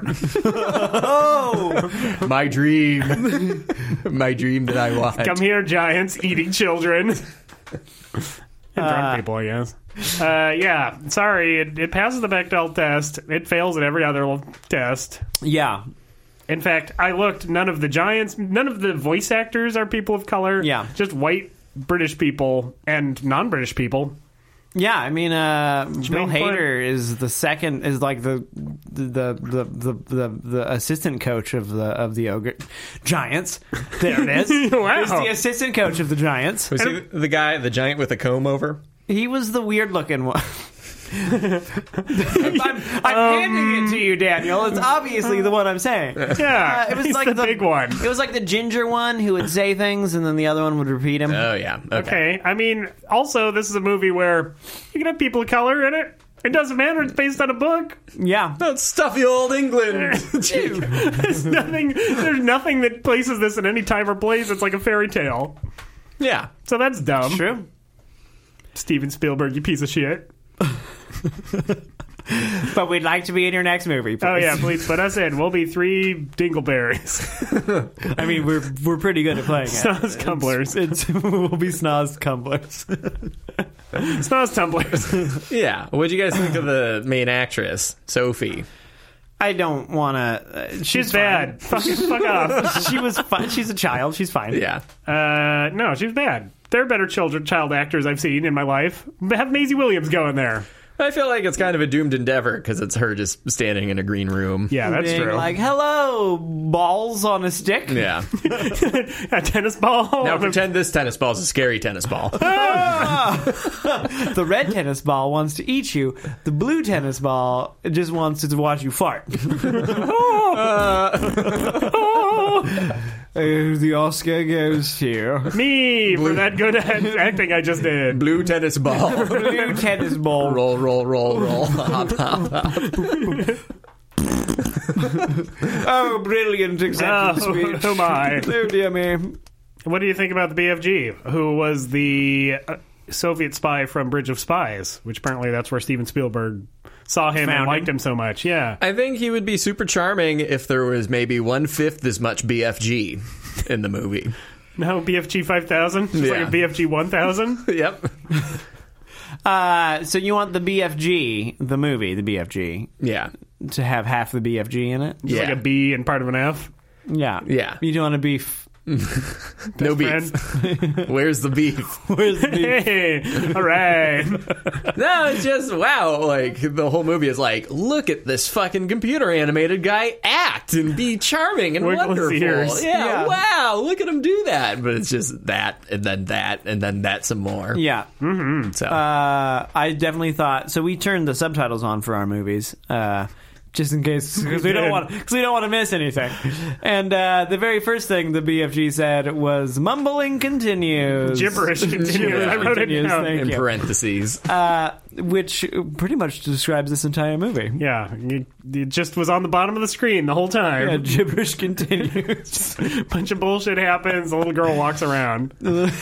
Oh, My dream. My dream that I want. Come here, giants eating children. And drunk Uh, people, I guess. Uh, yeah, sorry. It, it passes the Bechdel test. It fails at every other test. yeah. In fact, I looked. None of the giants, none of the voice actors are people of color. Yeah. Just white British people and non-British people. Yeah, I mean, uh, Bill Jermaine Hader is the second, is like the the the the the, the assistant coach of the of the ogre Giants. There it is. Wow. He's the assistant coach of the Giants. Was he the guy, the giant with the comb over? He was the weird looking one. I'm, I'm handing it to you, Daniel. It's obviously the one I'm saying. Yeah, Uh, it was he's like the, the big one. It was like the ginger one who would say things, and then the other one would repeat them. Oh, yeah. Okay. Okay, I mean, also, this is a movie where you can have people of color in it. It doesn't matter. It's based on a book. Yeah. That's stuffy old England. There's nothing. There's nothing that places this in any time or place. It's like a fairy tale. Yeah. So that's dumb. True. Steven Spielberg, you piece of shit. But we'd like to be in your next movie, please. Oh yeah, please put us in. We'll be three dingleberries. I mean, we're we're pretty good at playing it. Snoz cumblers. It's, we'll be Snoz cumblers. Snoz tumblers. Yeah. What'd you guys think of the main actress, Sophie? I don't want to. Uh, she's She's fine. bad. Fucking fuck off. She was fine. She's a child. She's fine. Yeah. Uh, no, she's bad. There are better children, child actors I've seen in my life. Have Maisie Williams going there. I feel like it's kind of a doomed endeavor because it's her just standing in a green room. Yeah, that's Being true. like, hello, balls on a stick. Yeah. A tennis ball. Now pretend this tennis ball is a scary tennis ball. The red tennis ball wants to eat you. The blue tennis ball just wants to watch you fart. Uh, the Oscar goes to Me for that good acting I just did. Blue tennis ball. blue tennis ball. Roll, roll, roll, roll. Hop, hop, hop. Oh, brilliant acceptance Oh, speech. oh my. Oh, dear me. What do you think about the B F G, who was the uh, Soviet spy from Bridge of Spies, which apparently that's where Steven Spielberg saw him Found and liked him. him so much. Yeah. I think he would be super charming if there was maybe one-fifth as much B F G in the movie. No, B F G five thousand? Just like Yeah. a B F G one thousand? Yep. Uh, so you want the B F G, the movie, the B F G, Yeah. to have half the B F G in it? Just Yeah. like a B and part of an F? Yeah. Yeah. You don't want to beef. No beef. Friend? Where's the beef? Where's the beef? Hey, all right. No, it's just, wow, like, the whole movie is like, look at this fucking computer animated guy act and be charming and Wiggle his wonderful. ears. Yeah, Yeah. wow, look at him do that. But it's just that, and then that, and then that some more. Yeah. So, Uh, I definitely thought so. We turned the subtitles on for our movies, uh, just in case because we don't did. want because we don't want to miss anything. And uh, the very first thing the B F G said was "mumbling continues." Gibberish continues. I wrote it Continues, down. thank in you. parentheses. Uh, which pretty much describes this entire movie. Yeah, it, it just was on the bottom of the screen the whole time. Yeah, gibberish continues. Bunch of bullshit happens. The little girl walks around.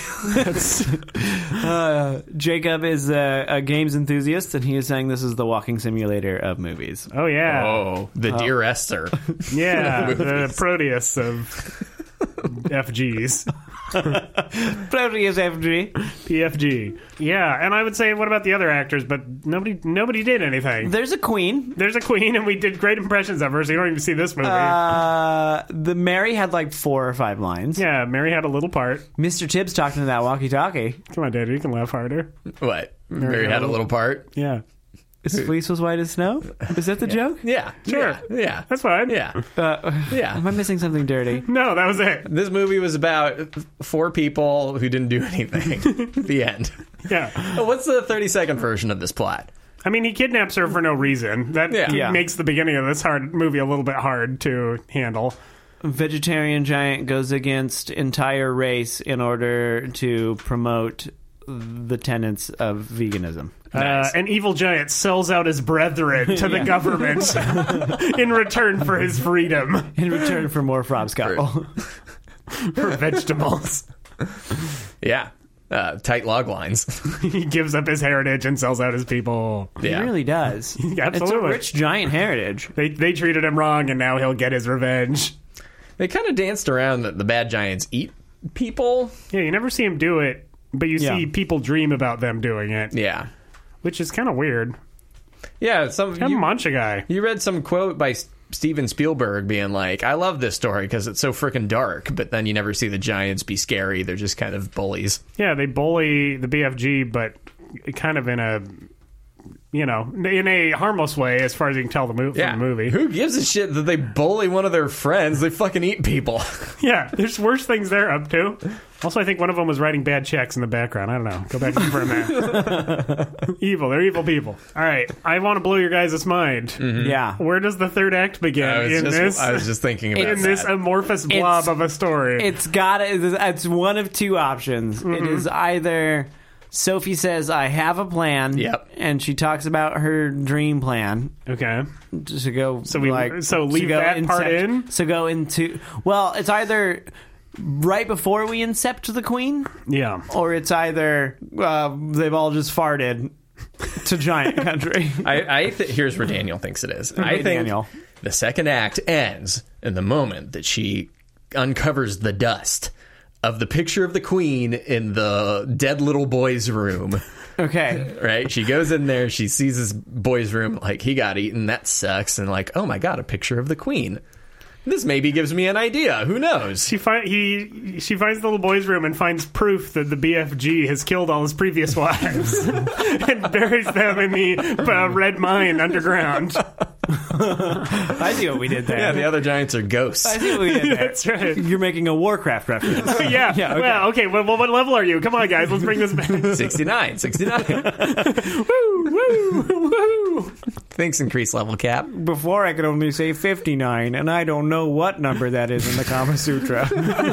uh, Jacob is a, a games enthusiast, and he is saying this is the walking simulator of movies. Oh yeah, Oh, the dear Esther. yeah, the Proteus of F Gs. Proteus F G. P F G. Yeah, and I would say, what about the other actors? But nobody, nobody did anything. There's a queen. There's a queen, and we did great impressions of her, so you don't even see this movie. Uh, the Mary had like four or five lines. yeah, Mary had a little part. Mister Tibbs talking to that walkie-talkie. Come on, Daddy, you can laugh harder. What? Mary had a little part? Yeah, His fleece was white as snow? Is that the joke? Yeah. Sure. Yeah. Yeah. that's fine. Yeah. Uh, Yeah. Am I missing something dirty? No, that was it. This movie was about four people who didn't do anything. The end. Yeah. Oh, what's the thirty second version of this plot? I mean, he kidnaps her for no reason. That Yeah. Yeah. makes the beginning of this hard movie a little bit hard to handle. Vegetarian giant goes against entire race in order to promote the tenets of veganism. Nice. Uh, an evil giant sells out his brethren to the Yeah. government in return for his freedom In return for more Frobscottle. for vegetables. Yeah. Uh, tight log lines. He gives up his heritage and sells out his people. He Yeah. really does. It's a Absolutely. rich giant heritage. They they treated him wrong, and now he'll get his revenge. They kind of danced around that the bad giants eat people. Yeah, you never see him do it, but you Yeah. see people dream about them doing it, Yeah. which is kind of weird. Yeah. Some Kind of you, mancha guy. you read some quote by S- Steven Spielberg being like, I love this story because it's so freaking dark, but then you never see the giants be scary. They're just kind of bullies. Yeah, they bully the B F G, but kind of in a, you know, in a harmless way as far as you can tell the movie Yeah. from the movie. Who gives a shit that they bully one of their friends? They fucking eat people. Yeah, there's worse things they're up to. Also, I think one of them was writing bad checks in the background. I don't know. Go back and confirm that. Evil. They're evil people. All right. I want to blow your guys' mind. Mm-hmm. Yeah. Where does the third act begin I was, in just, this? I was just thinking about in this that. amorphous blob It's- of a story. It's got it's one of two options. Mm-hmm. It is either Sophie says, I have a plan. Yep. And she talks about her dream plan okay. to go. So we- like, so to leave go that part in? So go into. Well, it's either right before we incept the queen, Yeah. or it's either uh, they've all just farted to giant country. I, I th- here's where Daniel thinks it is. I think Daniel. the second act ends in the moment that she uncovers the dust of the picture of the queen in the dead little boy's room. Okay. Right? She goes in there, she sees this boy's room, like, he got eaten, that sucks, and like, oh my god, a picture of the queen. This maybe gives me an idea. Who knows? She fi- he she finds the little boy's room and finds proof that the B F G has killed all his previous wives and buries them in the uh, red mine underground. I see what we did there. Yeah, the other giants are ghosts. I see what we did there. That's right. You're making a Warcraft reference. Yeah. Yeah, okay. Well, okay. Well, what level are you? Come on, guys. Let's bring this back. sixty-nine, sixty-nine. Woo, woo, woo. Thanks, increased level cap. Before I could only say fifty-nine, and I don't know what number that is in the Kama Sutra.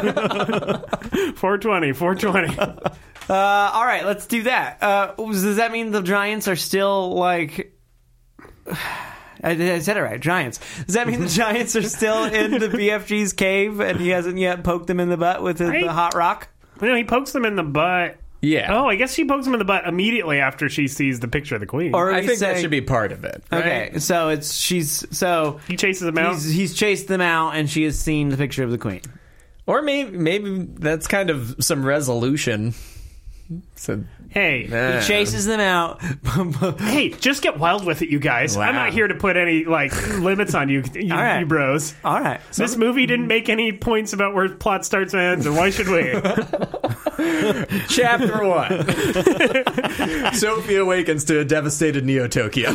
four twenty, four twenty. Uh, all right, let's do that. Uh, does that mean the giants are still like? I, I said it right, giants. Does that mean the giants are still in the B F G's cave and he hasn't yet poked them in the butt with the, I- the hot rock? You know, he pokes them in the butt. Yeah. Oh, I guess she pokes him in the butt immediately after she sees the picture of the queen. Or are I we think that saying- should be part of it. Right? Okay, so it's she's so he chases them out. he's, he's chased them out and she has seen the picture of the queen. Or maybe maybe that's kind of some resolution. So Hey, uh, He chases them out. hey, just get wild with it, you guys. I'm Wow. not here to put any like limits on you, you, All right. you bros. All right, so This movie didn't make any points about where plot starts and ends, and why should we? Chapter one. Sophie awakens to a devastated Neo Tokyo.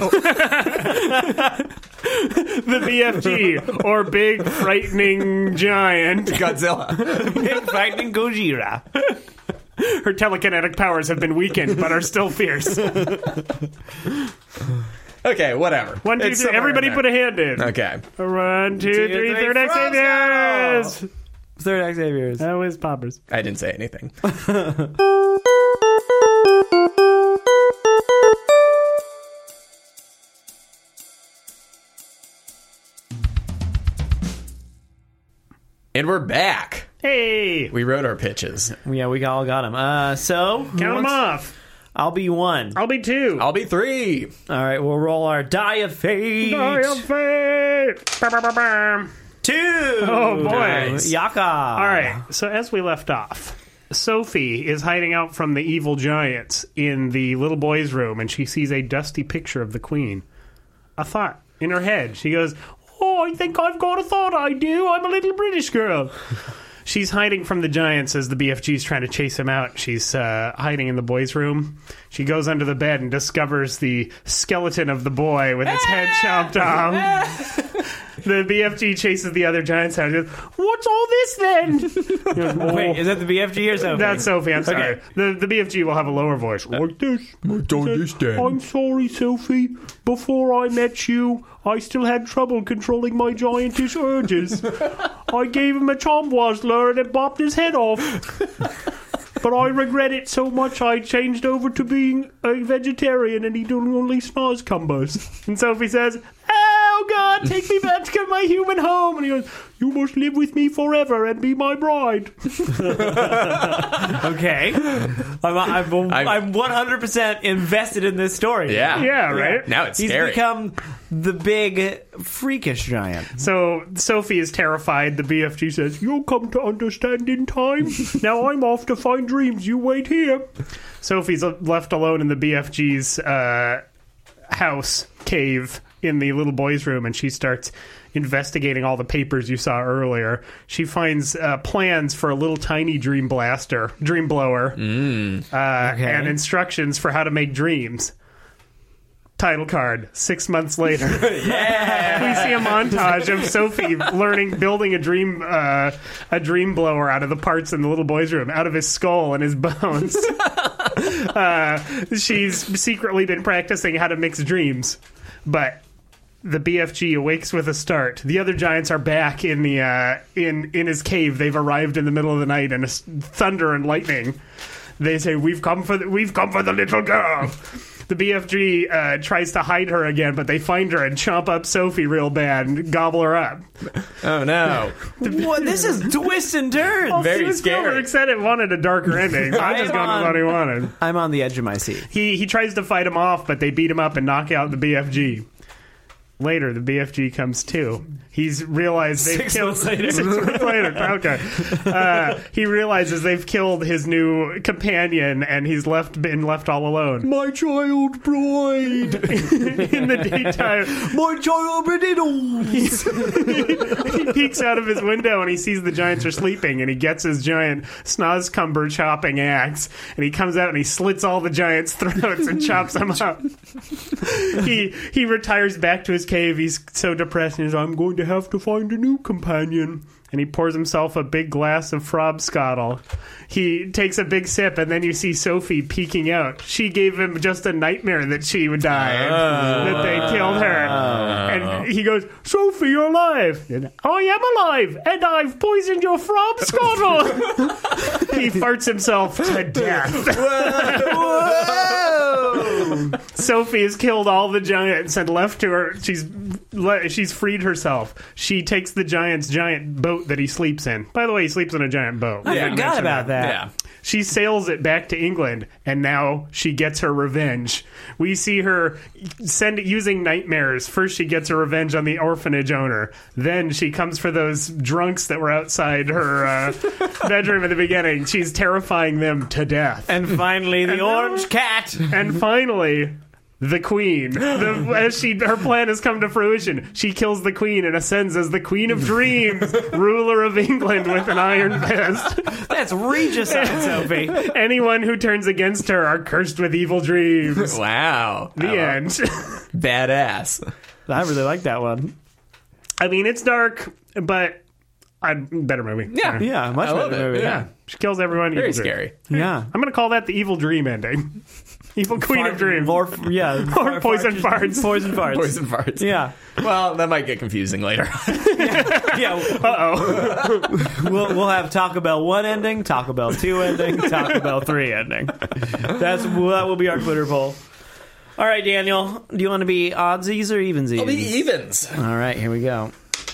The B F G, or Big Frightening Giant. Godzilla. big frightening Gojira. Her telekinetic powers have been weakened, but are still fierce. Okay, whatever. One, two, It's three. somewhere Everybody in put there. a hand in. Okay. One, two, Two, three, three, third X Frozen! Saviors. Third Xavier's. That was poppers. I didn't say anything. And we're back. Hey, We wrote our pitches. Yeah, we all got them. Uh, so count them off. I'll be one. I'll be two. I'll be three. All right, we'll roll our die of fate. Die of fate. Ba, ba, ba, ba. Two. Oh, boy. Nice. Yaka. All right, so as we left off, Sophie is hiding out from the evil giants in the little boy's room, and she sees a dusty picture of the queen. A thought in her head. She goes, oh, I think I've got a thought I do. I'm a little British girl. She's hiding from the giants as the B F G's trying to chase him out. She's uh, hiding in the boy's room. She goes under the bed and discovers the skeleton of the boy with its head chopped off. The B F G chases the other giants out. She goes, what's all this then? He goes, "Oh, Wait, is that the B F G or Sophie? that's Sophie. I'm sorry. Okay. The the B F G will have a lower voice. Like this. I don't understand. I'm sorry, Sophie. Before I met you, I still had trouble controlling my giantish urges. I gave him a Chomwazzler and it bopped his head off. But I regret it so much I changed over to being a vegetarian and eat only snozcumbers. And Sophie says, oh God, take me back to my human home. And he goes, you must live with me forever and be my bride. Okay. I'm, I'm, I'm one hundred percent invested in this story. Yeah. Yeah, right? Now it's He's scary. become the big freakish giant. So Sophie is terrified. The B F G says, you'll come to understand in time. Now I'm off to find dreams. You wait here. Sophie's left alone in the B F G's uh, house, cave, in the little boy's room, and she starts investigating all the papers you saw earlier. She finds uh, plans for a little tiny dream blaster, dream blower, mm. uh, okay. and instructions for how to make dreams. Title card, six months later. Yeah. We see a montage of Sophie learning, building a dream uh, a dream blower out of the parts in the little boy's room, out of his skull and his bones. uh, she's secretly been practicing how to mix dreams. But the B F G awakes with a start. The other giants are back in the uh, in, in his cave. They've arrived in the middle of the night, and it's thunder and lightning. They say, we've come for the, we've come for the little girl. The B F G uh, tries to hide her again, but they find her and chomp up Sophie real bad and gobble her up. Oh, no. What? This is twists and turns. Well, Very Steven scary. Spielberg said it wanted a darker ending. I just got what he wanted. I'm on the edge of my seat. He, he tries to fight him off, but they beat him up and knock out the B F G. Later, the B F G comes too. He's realized they've Six killed... months later. Six months later. Okay. Uh, he realizes they've killed his new companion, and he's left been left all alone. My child bride. In the daytime. My child riddles. He peeks out of his window, and he sees the giants are sleeping, and he gets his giant snozcumber chopping axe, and he comes out and he slits all the giants' throats and chops them up. he he retires back to his cave. He's so depressed, and he's like, I'm going to have to find a new companion. And he pours himself a big glass of Frobscottle. He takes a big sip, and then you see Sophie peeking out. She gave him just a nightmare that she would die, oh. that they killed her. Oh. And he goes, Sophie, you're alive. And, I am alive, and I've poisoned your Frobscottle. He farts himself to death. Whoa. Whoa. Sophie has killed all the giants and left to her. She's she's freed herself. She takes the giant's giant boat that he sleeps in. By the way, he sleeps in a giant boat. I yeah, forgot about that. that. Yeah. She sails it back to England, and now she gets her revenge. We see her send using nightmares. First, she gets her revenge on the orphanage owner. Then she comes for those drunks that were outside her uh, bedroom at the beginning. She's terrifying them to death. And finally, the and orange then, cat. And finally... the queen. The, as she, her plan has come to fruition. She kills the queen and ascends as the Queen of Dreams, ruler of England with an iron fist. That's regicide, Sophie. Anyone who turns against her are cursed with evil dreams. Wow. The I end. Badass. I really like that one. I mean, it's dark, but a better movie. Yeah, yeah, much I better movie. Yeah. yeah, she kills everyone. Very evil scary. Dream. Yeah, I'm going to call that the evil dream ending. Evil Queen Fart, of Dreams. Or, yeah, or poison farts. Poison farts. Poison farts. Yeah. Well, that might get confusing later. yeah. yeah. Uh-oh. we'll, we'll have Taco Bell one ending, Taco Bell two ending, Taco Bell three ending. That's That will be our Twitter poll. All right, Daniel. Do you want to be oddsies or evensies? I'll be evens. All right, here we go.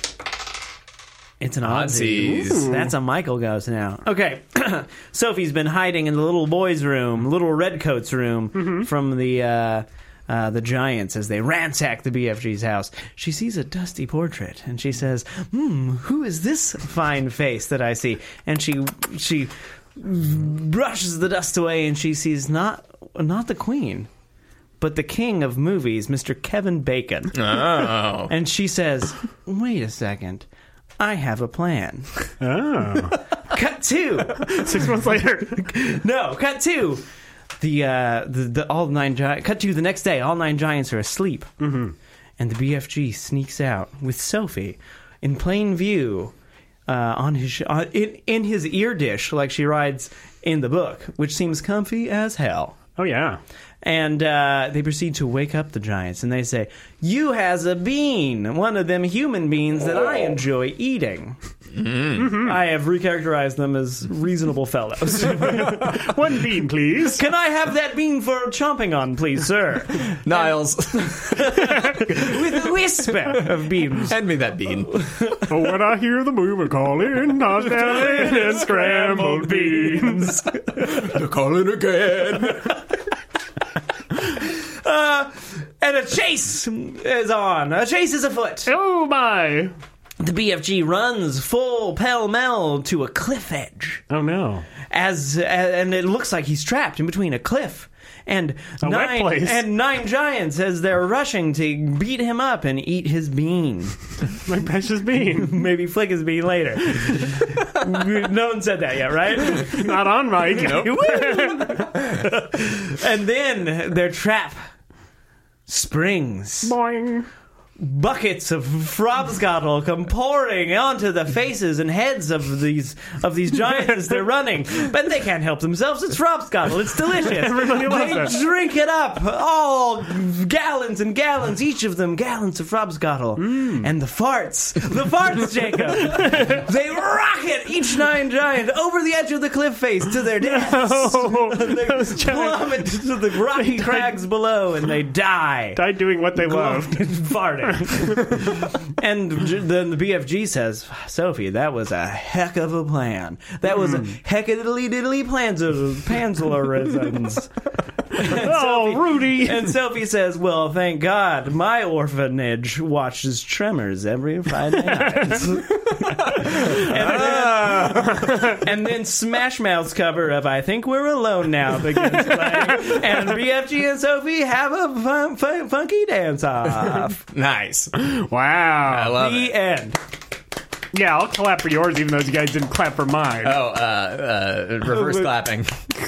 It's an oddsies. Oddsies. That's a Michael goes now. Okay. Sophie's been hiding in the little boy's room, little redcoat's room, mm-hmm. from the uh, uh, the giants as they ransack the B F G's house. She sees a dusty portrait, and she says, "Hmm, who is this fine face that I see?" And she she brushes the dust away, and she sees not not the queen, but the king of movies, Mister Kevin Bacon. Oh. And she says, "Wait a second. I have a plan." Oh. Cut two. Six months later. No, cut two. The, uh, the, the all nine giants. Cut two the next day. All nine giants are asleep. Mm-hmm. And the B F G sneaks out with Sophie in plain view uh, on his sh- uh, in, in his ear dish, like she rides in the book, which seems comfy as hell. Oh, yeah. And uh, they proceed to wake up the giants, and they say, "You has a bean, one of them human beans that I enjoy eating." Mm-hmm. I have recharacterized them as reasonable fellows. One bean, please. Can I have that bean for chomping on, please, sir? Niles. With a whisper of beans. Hand me that bean. Oh, when I hear the moon calling, toss down and scrambled beans. They're calling again. Uh, and a chase is on. A chase is afoot. Oh, my. The B F G runs full pell-mell to a cliff edge. Oh, no. As, and it looks like he's trapped in between a cliff and A wet nine place. and nine giants as they're rushing to beat him up and eat his bean. My precious bean. Maybe flick his bean later. No one said that yet, right? Not on mic. And then their trap springs. Boing. Buckets of frobscottle come pouring onto the faces and heads of these of these giants as they're running, but they can't help themselves. It's frobscottle. It's delicious. Everybody loves They it. drink it up, all gallons and gallons, each of them gallons of frobscottle. Mm. And the farts, the farts, Jacob, they rocket each nine giant over the edge of the cliff face to their deaths. Oh, They those giants plummet to the rocky crags below, and they die. died doing what they loved. Farting. And j- then the B F G says, Sophie, that was a heck of a plan. That was a heck of diddly diddly plans of panslarisms. Oh, Rudy. And Sophie says, well, thank God my orphanage watches Tremors every Friday night. and, then, and then Smash Mouth's cover of I Think We're Alone Now begins playing. And B F G and Sophie have a fun, fun, funky dance-off. Nice. Wow. I love The it. end. Yeah, I'll clap for yours, even though you guys didn't clap for mine. Oh, uh, uh, reverse clapping.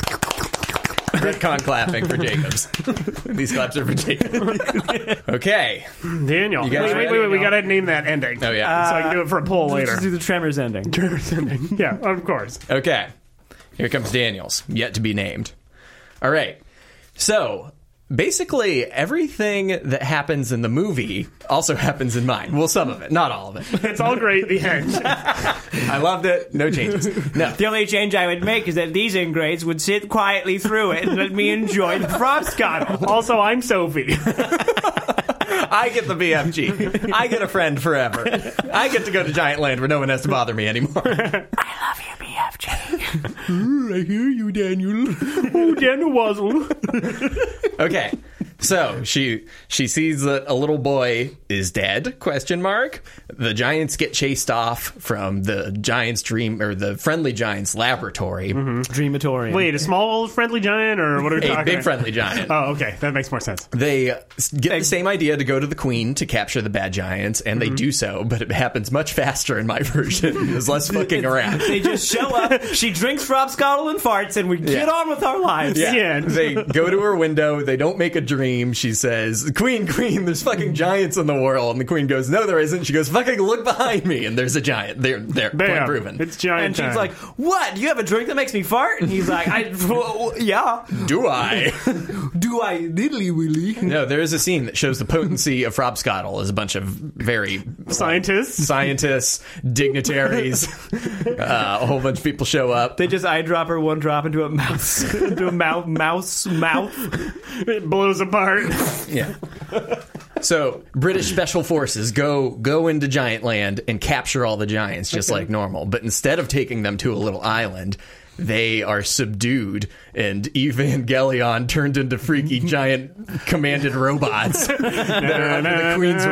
Retcon clapping for Jacobs. These claps are for Jacob. Okay. Daniel. You Wait, guys wait, ready? wait, wait. We gotta name that ending. Oh, yeah. So I can do it for a poll later. Let's do the Tremors ending. Yeah, of course. Okay. Here comes Daniel's, yet to be named. All right. So, basically, everything that happens in the movie also happens in mine. Well, some of it, not all of it. It's all great. The end. I loved it. No changes. No. The only change I would make is that these ingrates would sit quietly through it and let me enjoy the frobscottle. Also, I'm Sophie. I get the B F G. I get a friend forever. I get to go to Giant Land where no one has to bother me anymore. I love you, B F G. I hear you, Daniel. Oh, Daniel Wazzle. Okay. So she she sees that a little boy is dead, question mark. The giants get chased off from the giant's dream, or the friendly giant's laboratory. Dreamatorium. Wait, a small friendly giant, or what are we A talking big about? friendly giant. Oh, okay. That makes more sense. They get the same idea to go to the queen to capture the bad giants, and they do so, but it happens much faster in my version. There's less fucking around. They just show up, she drinks frobscottle and farts, and we get Yeah. on with our lives. Yeah. Yeah. They go to her window. They don't make a dream. She says, Queen, Queen, there's fucking giants in the world. And the queen goes, no, there isn't. She goes, fucking look behind me. And there's a giant. They're, they're point Bam. proven. It's giant And she's time. like, what? Do you have a drink that makes me fart? And he's like, I, well, yeah. Do I? Do I diddly willy? No, there is a scene that shows the potency of frobscottle as a bunch of very Scientists. scientists, dignitaries, uh, a whole bunch of people show up. They just eyedropper one drop into a mouse, into a mouth, mouse mouth. It blows apart. Yeah. So British special forces go go into Giant Land and capture all the giants just like normal. But instead of taking them to a little island, they are subdued, and Evangelion turned into freaky giant commanded robots that are under the queen's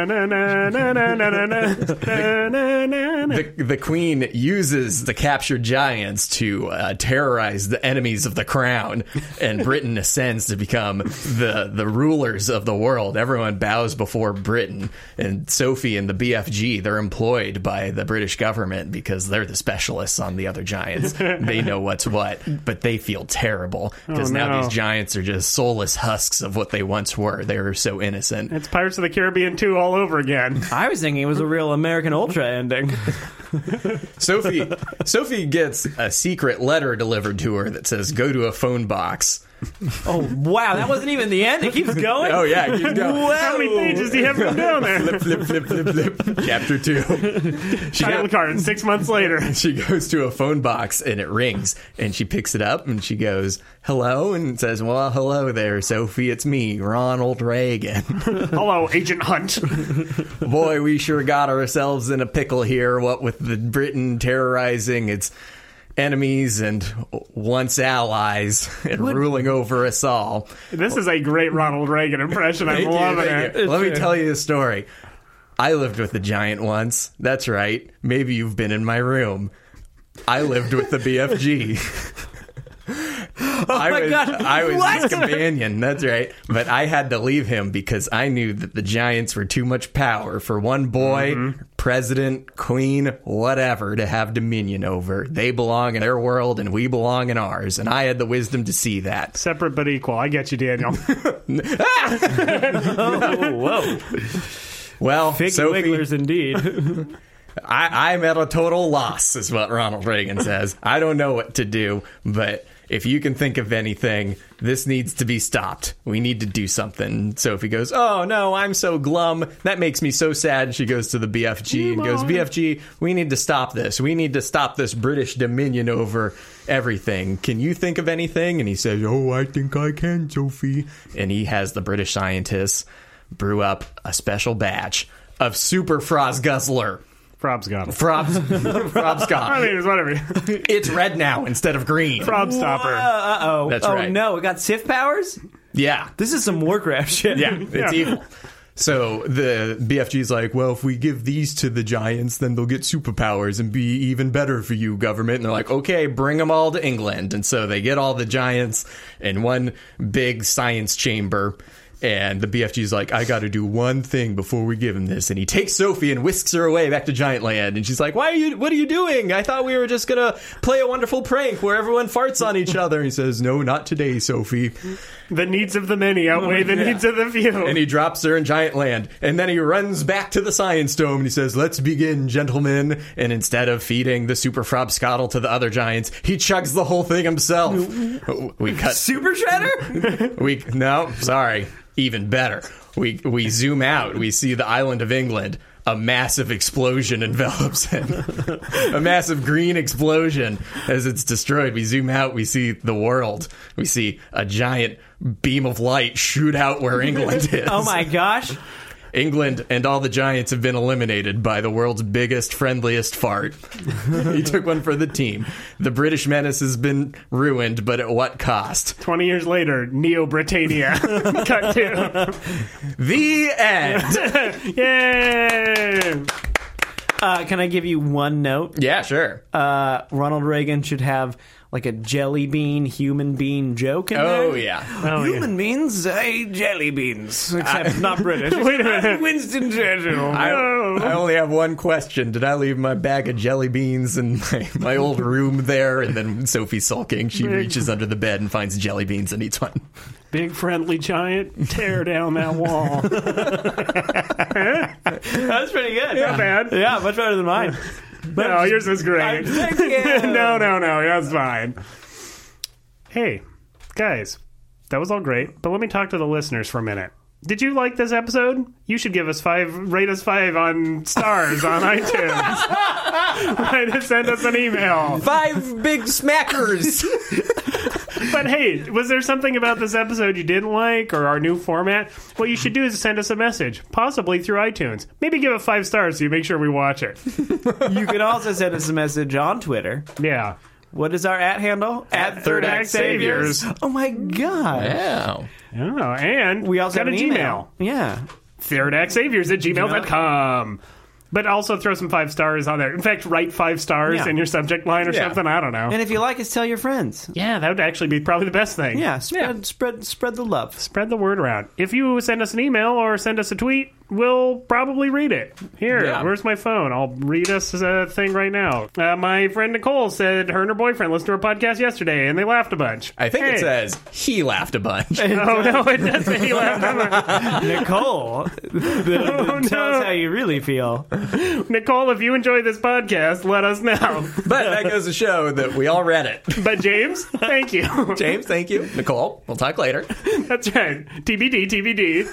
rule. The, the queen uses the captured giants to uh, terrorize the enemies of the crown, and Britain ascends to become the, the rulers of the world. Everyone bows before Britain, and Sophie and the B F G, they're employed by the British government because they're the specialists on the other giants. They know what's what, but they feel terrible because Oh, now no. these giants are just soulless husks of what they once were. They were so innocent. It's Pirates of the Caribbean two all over again. I was thinking it was a real American Ultra ending. Sophie Sophie gets a secret letter delivered to her that says, go to a phone box. Oh, wow. That wasn't even the end. It keeps going. Oh, yeah, keep going. How many pages do you have written down there? Flip, flip, flip, flip, flip. Chapter two. She, Title go- card six months later. she goes to a phone box and it rings, and she picks it up and she goes, hello, and says, well, hello there, Sophie. It's me, Ronald Reagan. Hello, Agent Hunt. Boy, we sure got ourselves in a pickle here, what with the Britain terrorizing its enemies and once allies and ruling over us all. This is a great Ronald Reagan impression. I'm Thank you, loving thank it. you. Let me tell you a story. I lived with a giant once. That's right. Maybe you've been in my room. I lived with the B F G. Oh I my was, God. I was What? his companion. That's right. But I had to leave him because I knew that the Giants were too much power for one boy, mm-hmm. president, queen, whatever, to have dominion over. They belong in their world and we belong in ours. And I had the wisdom to see that. Separate but equal. I get you, Daniel. Oh, whoa. Well, Fig Sophie, wigglers indeed. I, I'm at a total loss, is what Ronald Reagan says. I don't know what to do, but if you can think of anything, this needs to be stopped. We need to do something. Sophie goes, oh, no, I'm so glum. That makes me so sad. And she goes to the B F G and goes, B F G, we need to stop this. We need to stop this British dominion over everything. Can you think of anything? And he says, oh, I think I can, Sophie. And he has the British scientists brew up a special batch of Super Frost Guzzler. Frob's got it. Frob's, Frob's got I it. mean, it's whatever. It's red now instead of green. Frob stopper. Uh oh. That's oh, right. no, it got Sith powers? Yeah. This is some Warcraft shit. Yeah, it's Yeah. evil. So the B F G's like, well, if we give these to the Giants, then they'll get superpowers and be even better for you, government. And they're like, okay, bring them all to England. And so they get all the Giants in one big science chamber. And the B F G's like, I got to do one thing before we give him this. And he takes Sophie and whisks her away back to Giant Land. And she's like, why are you, what are you doing? I thought we were just going to play a wonderful prank where everyone farts on each other. And he says, no, not today, Sophie. The needs of the many outweigh the Yeah. needs of the few. And he drops her in Giant Land. And then he runs back to the Science Dome and he says, let's begin, gentlemen. And instead of feeding the Super Frobscottle to the other Giants, he chugs the whole thing himself. We cut. Super Shredder? We no, sorry. Even better. We we zoom out. We see the island of England. A massive explosion envelops him. A massive green explosion as it's destroyed. We zoom out. We see the world. We see a giant beam of light shoot out where England is. Oh my gosh. England and all the Giants have been eliminated by the world's biggest, friendliest fart. He took one for the team. The British menace has been ruined, but at what cost? twenty years later, Neo Britannia. Cut to. The end. Yay! Uh, can I give you one note? Yeah, sure. Uh, Ronald Reagan should have like a jelly bean, human bean joke in there. Oh, yeah. Oh, Human beans say jelly beans. Except I- not British. Wait a minute. Winston Churchill. I, No. I only have one question. Did I leave my bag of jelly beans in my, my old room there? And then Sophie's sulking. She Big- reaches under the bed and finds jelly beans and eats one. Big friendly giant, tear down that wall. That's pretty good. Not bad. Yeah, much better than mine. But No, yours was great. Thank you. no, no, no, that's fine. Hey, guys, that was all great, but let me talk to the listeners for a minute. Did you like this episode? You should give us five, rate us five on stars on iTunes. Right, and send us an email. Five big smackers. But hey, was there something about this episode you didn't like or our new format? What you should do is send us a message, possibly through iTunes. Maybe give it five stars so you make sure we watch it. You can also send us a message on Twitter. Yeah. What is our at handle? At Third Act Saviors. Oh my god. Wow. Oh, and We also got have a an Gmail. email. Yeah. Third Act Saviors at gmail dot com. But also throw some five stars on there. In fact, write five stars Yeah. in your subject line or Yeah. something. I don't know. And if you like us, tell your friends. Yeah, that would actually be probably the best thing. Yeah, spread spread spread the love. Spread the word around. If you send us an email or send us a tweet, we'll probably read it. Here, Yeah. where's my phone? I'll read us a thing right now. Uh, my friend Nicole said her and her boyfriend listened to our podcast yesterday, and they laughed a bunch. I think Hey. it says he laughed a bunch. Oh, no, it does say he laughed a bunch. Nicole, the, the, Oh, tell no. us how you really feel. Nicole, if you enjoy this podcast, let us know. But that goes to show that we all read it. But James, thank you. James, thank you. Nicole, we'll talk later. That's right. T B D, T B D.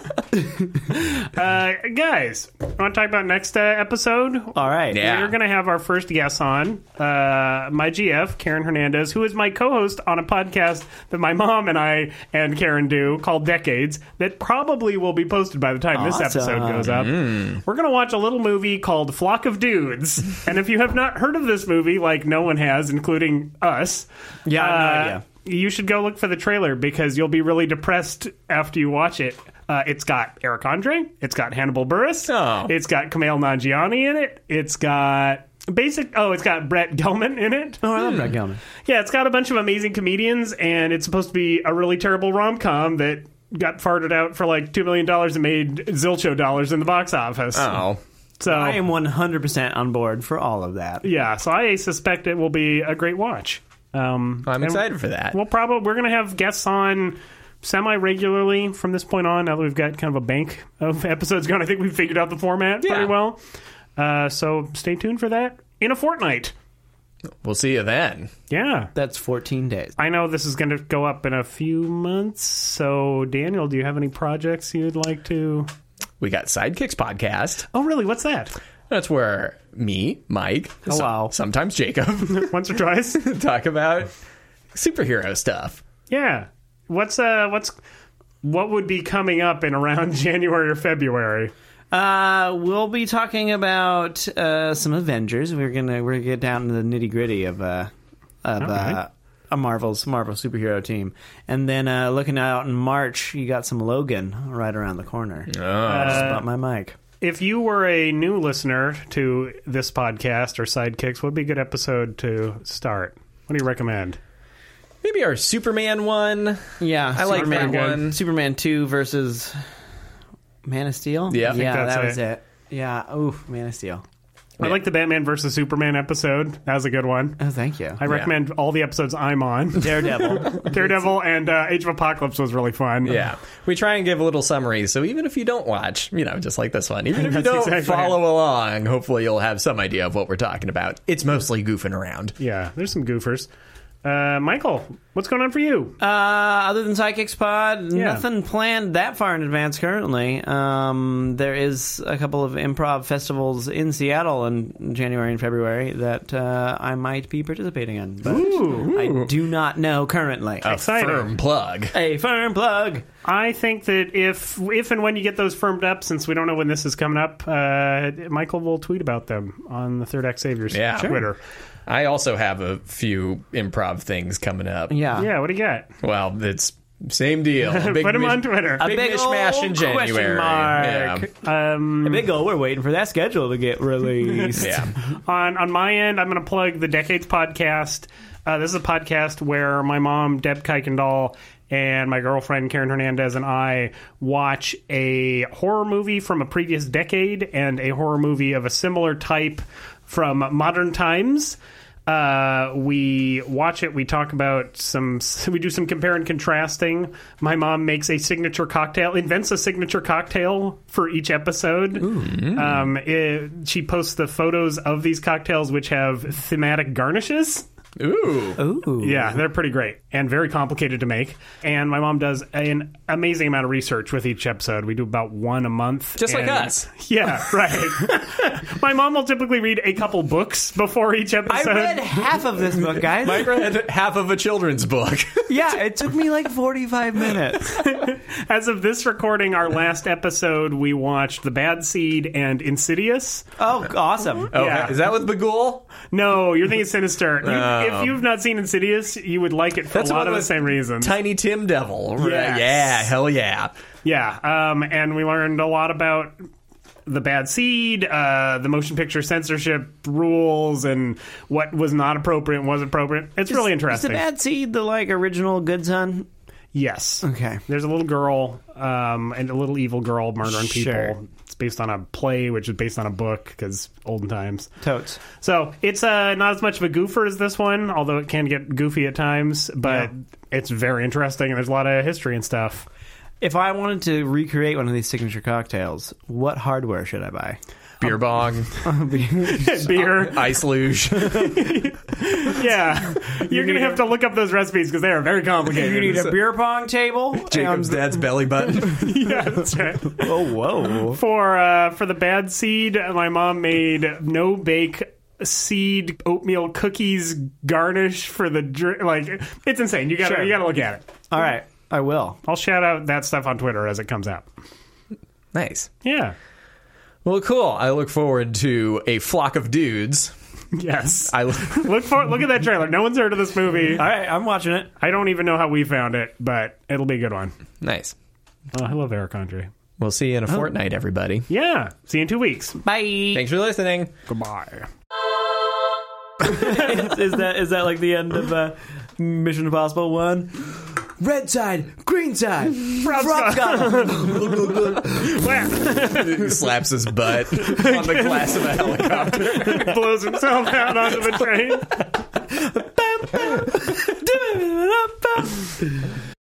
uh, guys, want to talk about next uh, episode? All right. Yeah. We're going to have our first guest on, uh, my G F, Karen Hernandez, who is my co-host on a podcast that my mom and I and Karen do called Decades, that probably will be posted by the time this Awesome. episode goes up. We're going to watch a little movie called Flock of Dudes. And if you have not heard of this movie, like no one has, including us, Yeah, I have no uh, idea. you should go look for the trailer because you'll be really depressed after you watch it. Uh, it's got Eric Andre. It's got Hannibal Buress. Oh. It's got Kumail Nanjiani in it. It's got basic. Oh, it's got Brett Gelman in it. Oh, I love Brett Gelman. Yeah, it's got a bunch of amazing comedians, and it's supposed to be a really terrible rom-com that got farted out for like two million dollars and made zilcho dollars in the box office. Oh. So I am one hundred percent on board for all of that. yeah, so I suspect it will be a great watch. Um, I'm and excited for that. We'll probably we're going to have guests on semi-regularly from this point on. Now that we've got kind of a bank of episodes going, I think we've figured out the format Yeah. pretty well. Uh, so stay tuned for that in a fortnight. We'll see you then. Yeah. That's fourteen days. I know this is going to go up in a few months. So, Daniel, do you have any projects you'd like to... We got Sidekicks podcast. Oh, really? What's that? That's where me, Mike, Oh, wow. sometimes Jacob, Once or twice? talk about superhero stuff. Yeah. What's uh what's what would be coming up in around January or February? Uh, we'll be talking about uh, some Avengers. We're gonna we're gonna get down to the nitty gritty of uh of Okay. uh, a Marvel's Marvel superhero team, and then uh, looking out in March, you got some Logan right around the corner. Oh. Just about my mic. If you were a new listener to this podcast or Sidekicks, what would be a good episode to start? What do you recommend? Maybe our Superman one. Yeah, I like Superman that one. Superman two versus Man of Steel. Yeah. I think yeah, that's that was it. it. Yeah, ooh, Man of Steel. I like the Batman versus Superman episode. That was a good one. Oh, thank you. I recommend all the episodes I'm on. Daredevil. Daredevil and uh, Age of Apocalypse was really fun. Yeah. We try and give a little summary, so even if you don't watch, you know, just like this one, even if you That's don't exactly follow along, hopefully you'll have some idea of what we're talking about. It's mostly goofing around. Yeah, there's some goofers. Uh, Michael, what's going on for you? Uh, other than Sidekicks Pod, Yeah. nothing planned that far in advance currently. Um, there is a couple of improv festivals in Seattle in January and February that uh, I might be participating in, but Ooh. I do not know currently. A Exciting. firm plug. A firm plug. I think that if if and when you get those firmed up, since we don't know when this is coming up, uh, Michael will tweet about them on the Third Act Saviors Yeah. Sure. Twitter. I also have a few improv things coming up. Yeah. Yeah, what do you got? Well, it's same deal. A big Put him mish- on Twitter. A Big big mishmash in old question January. mark. Um, Big O, we're waiting for that schedule to get released. Yeah. yeah. on on my end, I'm going to plug the Decades podcast. Uh, this is a podcast where my mom, Deb Kuykendall, and my girlfriend, Karen Hernandez, and I watch a horror movie from a previous decade and a horror movie of a similar type from modern times. Uh, we watch it. We talk about some. We do some compare and contrasting. My mom makes a signature cocktail, invents a signature cocktail for each episode. Um, it, she posts the photos of these cocktails, which have thematic garnishes. Ooh. Ooh. Yeah, they're pretty great and very complicated to make. And my mom does an amazing amount of research with each episode. We do about one a month. Just like And- us. Yeah, right. My mom will typically read a couple books before each I episode. read half of this book, guys. Mike read half of a children's book. Yeah, it took me like forty-five minutes. As of this recording, our last episode, we watched The Bad Seed and Insidious. Oh, awesome. Oh, Yeah. is that with Bagul? No, you're thinking Sinister. You, Oh. If you've not seen Insidious, you would like it for That's a lot one of the with same reasons. Tiny Tim Devil. Right. Yes. Yeah, hell yeah. Yeah, um, and we learned a lot about The Bad Seed, uh, the motion picture censorship rules, and what was not appropriate and was appropriate. It's really Is the interesting. Bad Seed the like original Good Son? Yes. Okay. There's a little girl, um, and a little evil girl murdering people. Sure. It's based on a play, which is based on a book, because olden times. Totes. So it's uh, not as much of a goofer as this one, although it can get goofy at times, but Yeah. it's very interesting, and there's a lot of history and stuff. If I wanted to recreate one of these signature cocktails, what hardware should I buy? Beer bong, Beer. ice luge. Yeah. You're going to have to look up those recipes because they are very complicated. You need a beer pong table. Jacob's and- dad's belly button. Yeah, that's right. Oh, whoa. For, uh, for the Bad Seed, my mom made no-bake seed oatmeal cookies garnish for the drink. Like, it's insane. You got to Sure. you got to look at it. All right, I will. I'll shout out that stuff on Twitter as it comes out. Nice. Yeah. Well, cool. I look forward to a flock of dudes. Yes. I Look for look at that trailer. No one's heard of this movie. All right, I'm watching it. I don't even know how we found it, but it'll be a good one. nice. Oh, I love Eric Andre. We'll see you in a fortnight, everybody. Yeah. See you in two weeks. Bye. Thanks for listening. Goodbye. is, is that is that like the end of uh, Mission Impossible one? Red side, green side. Frog He slaps his butt on the glass of a helicopter. Blows himself out onto the train.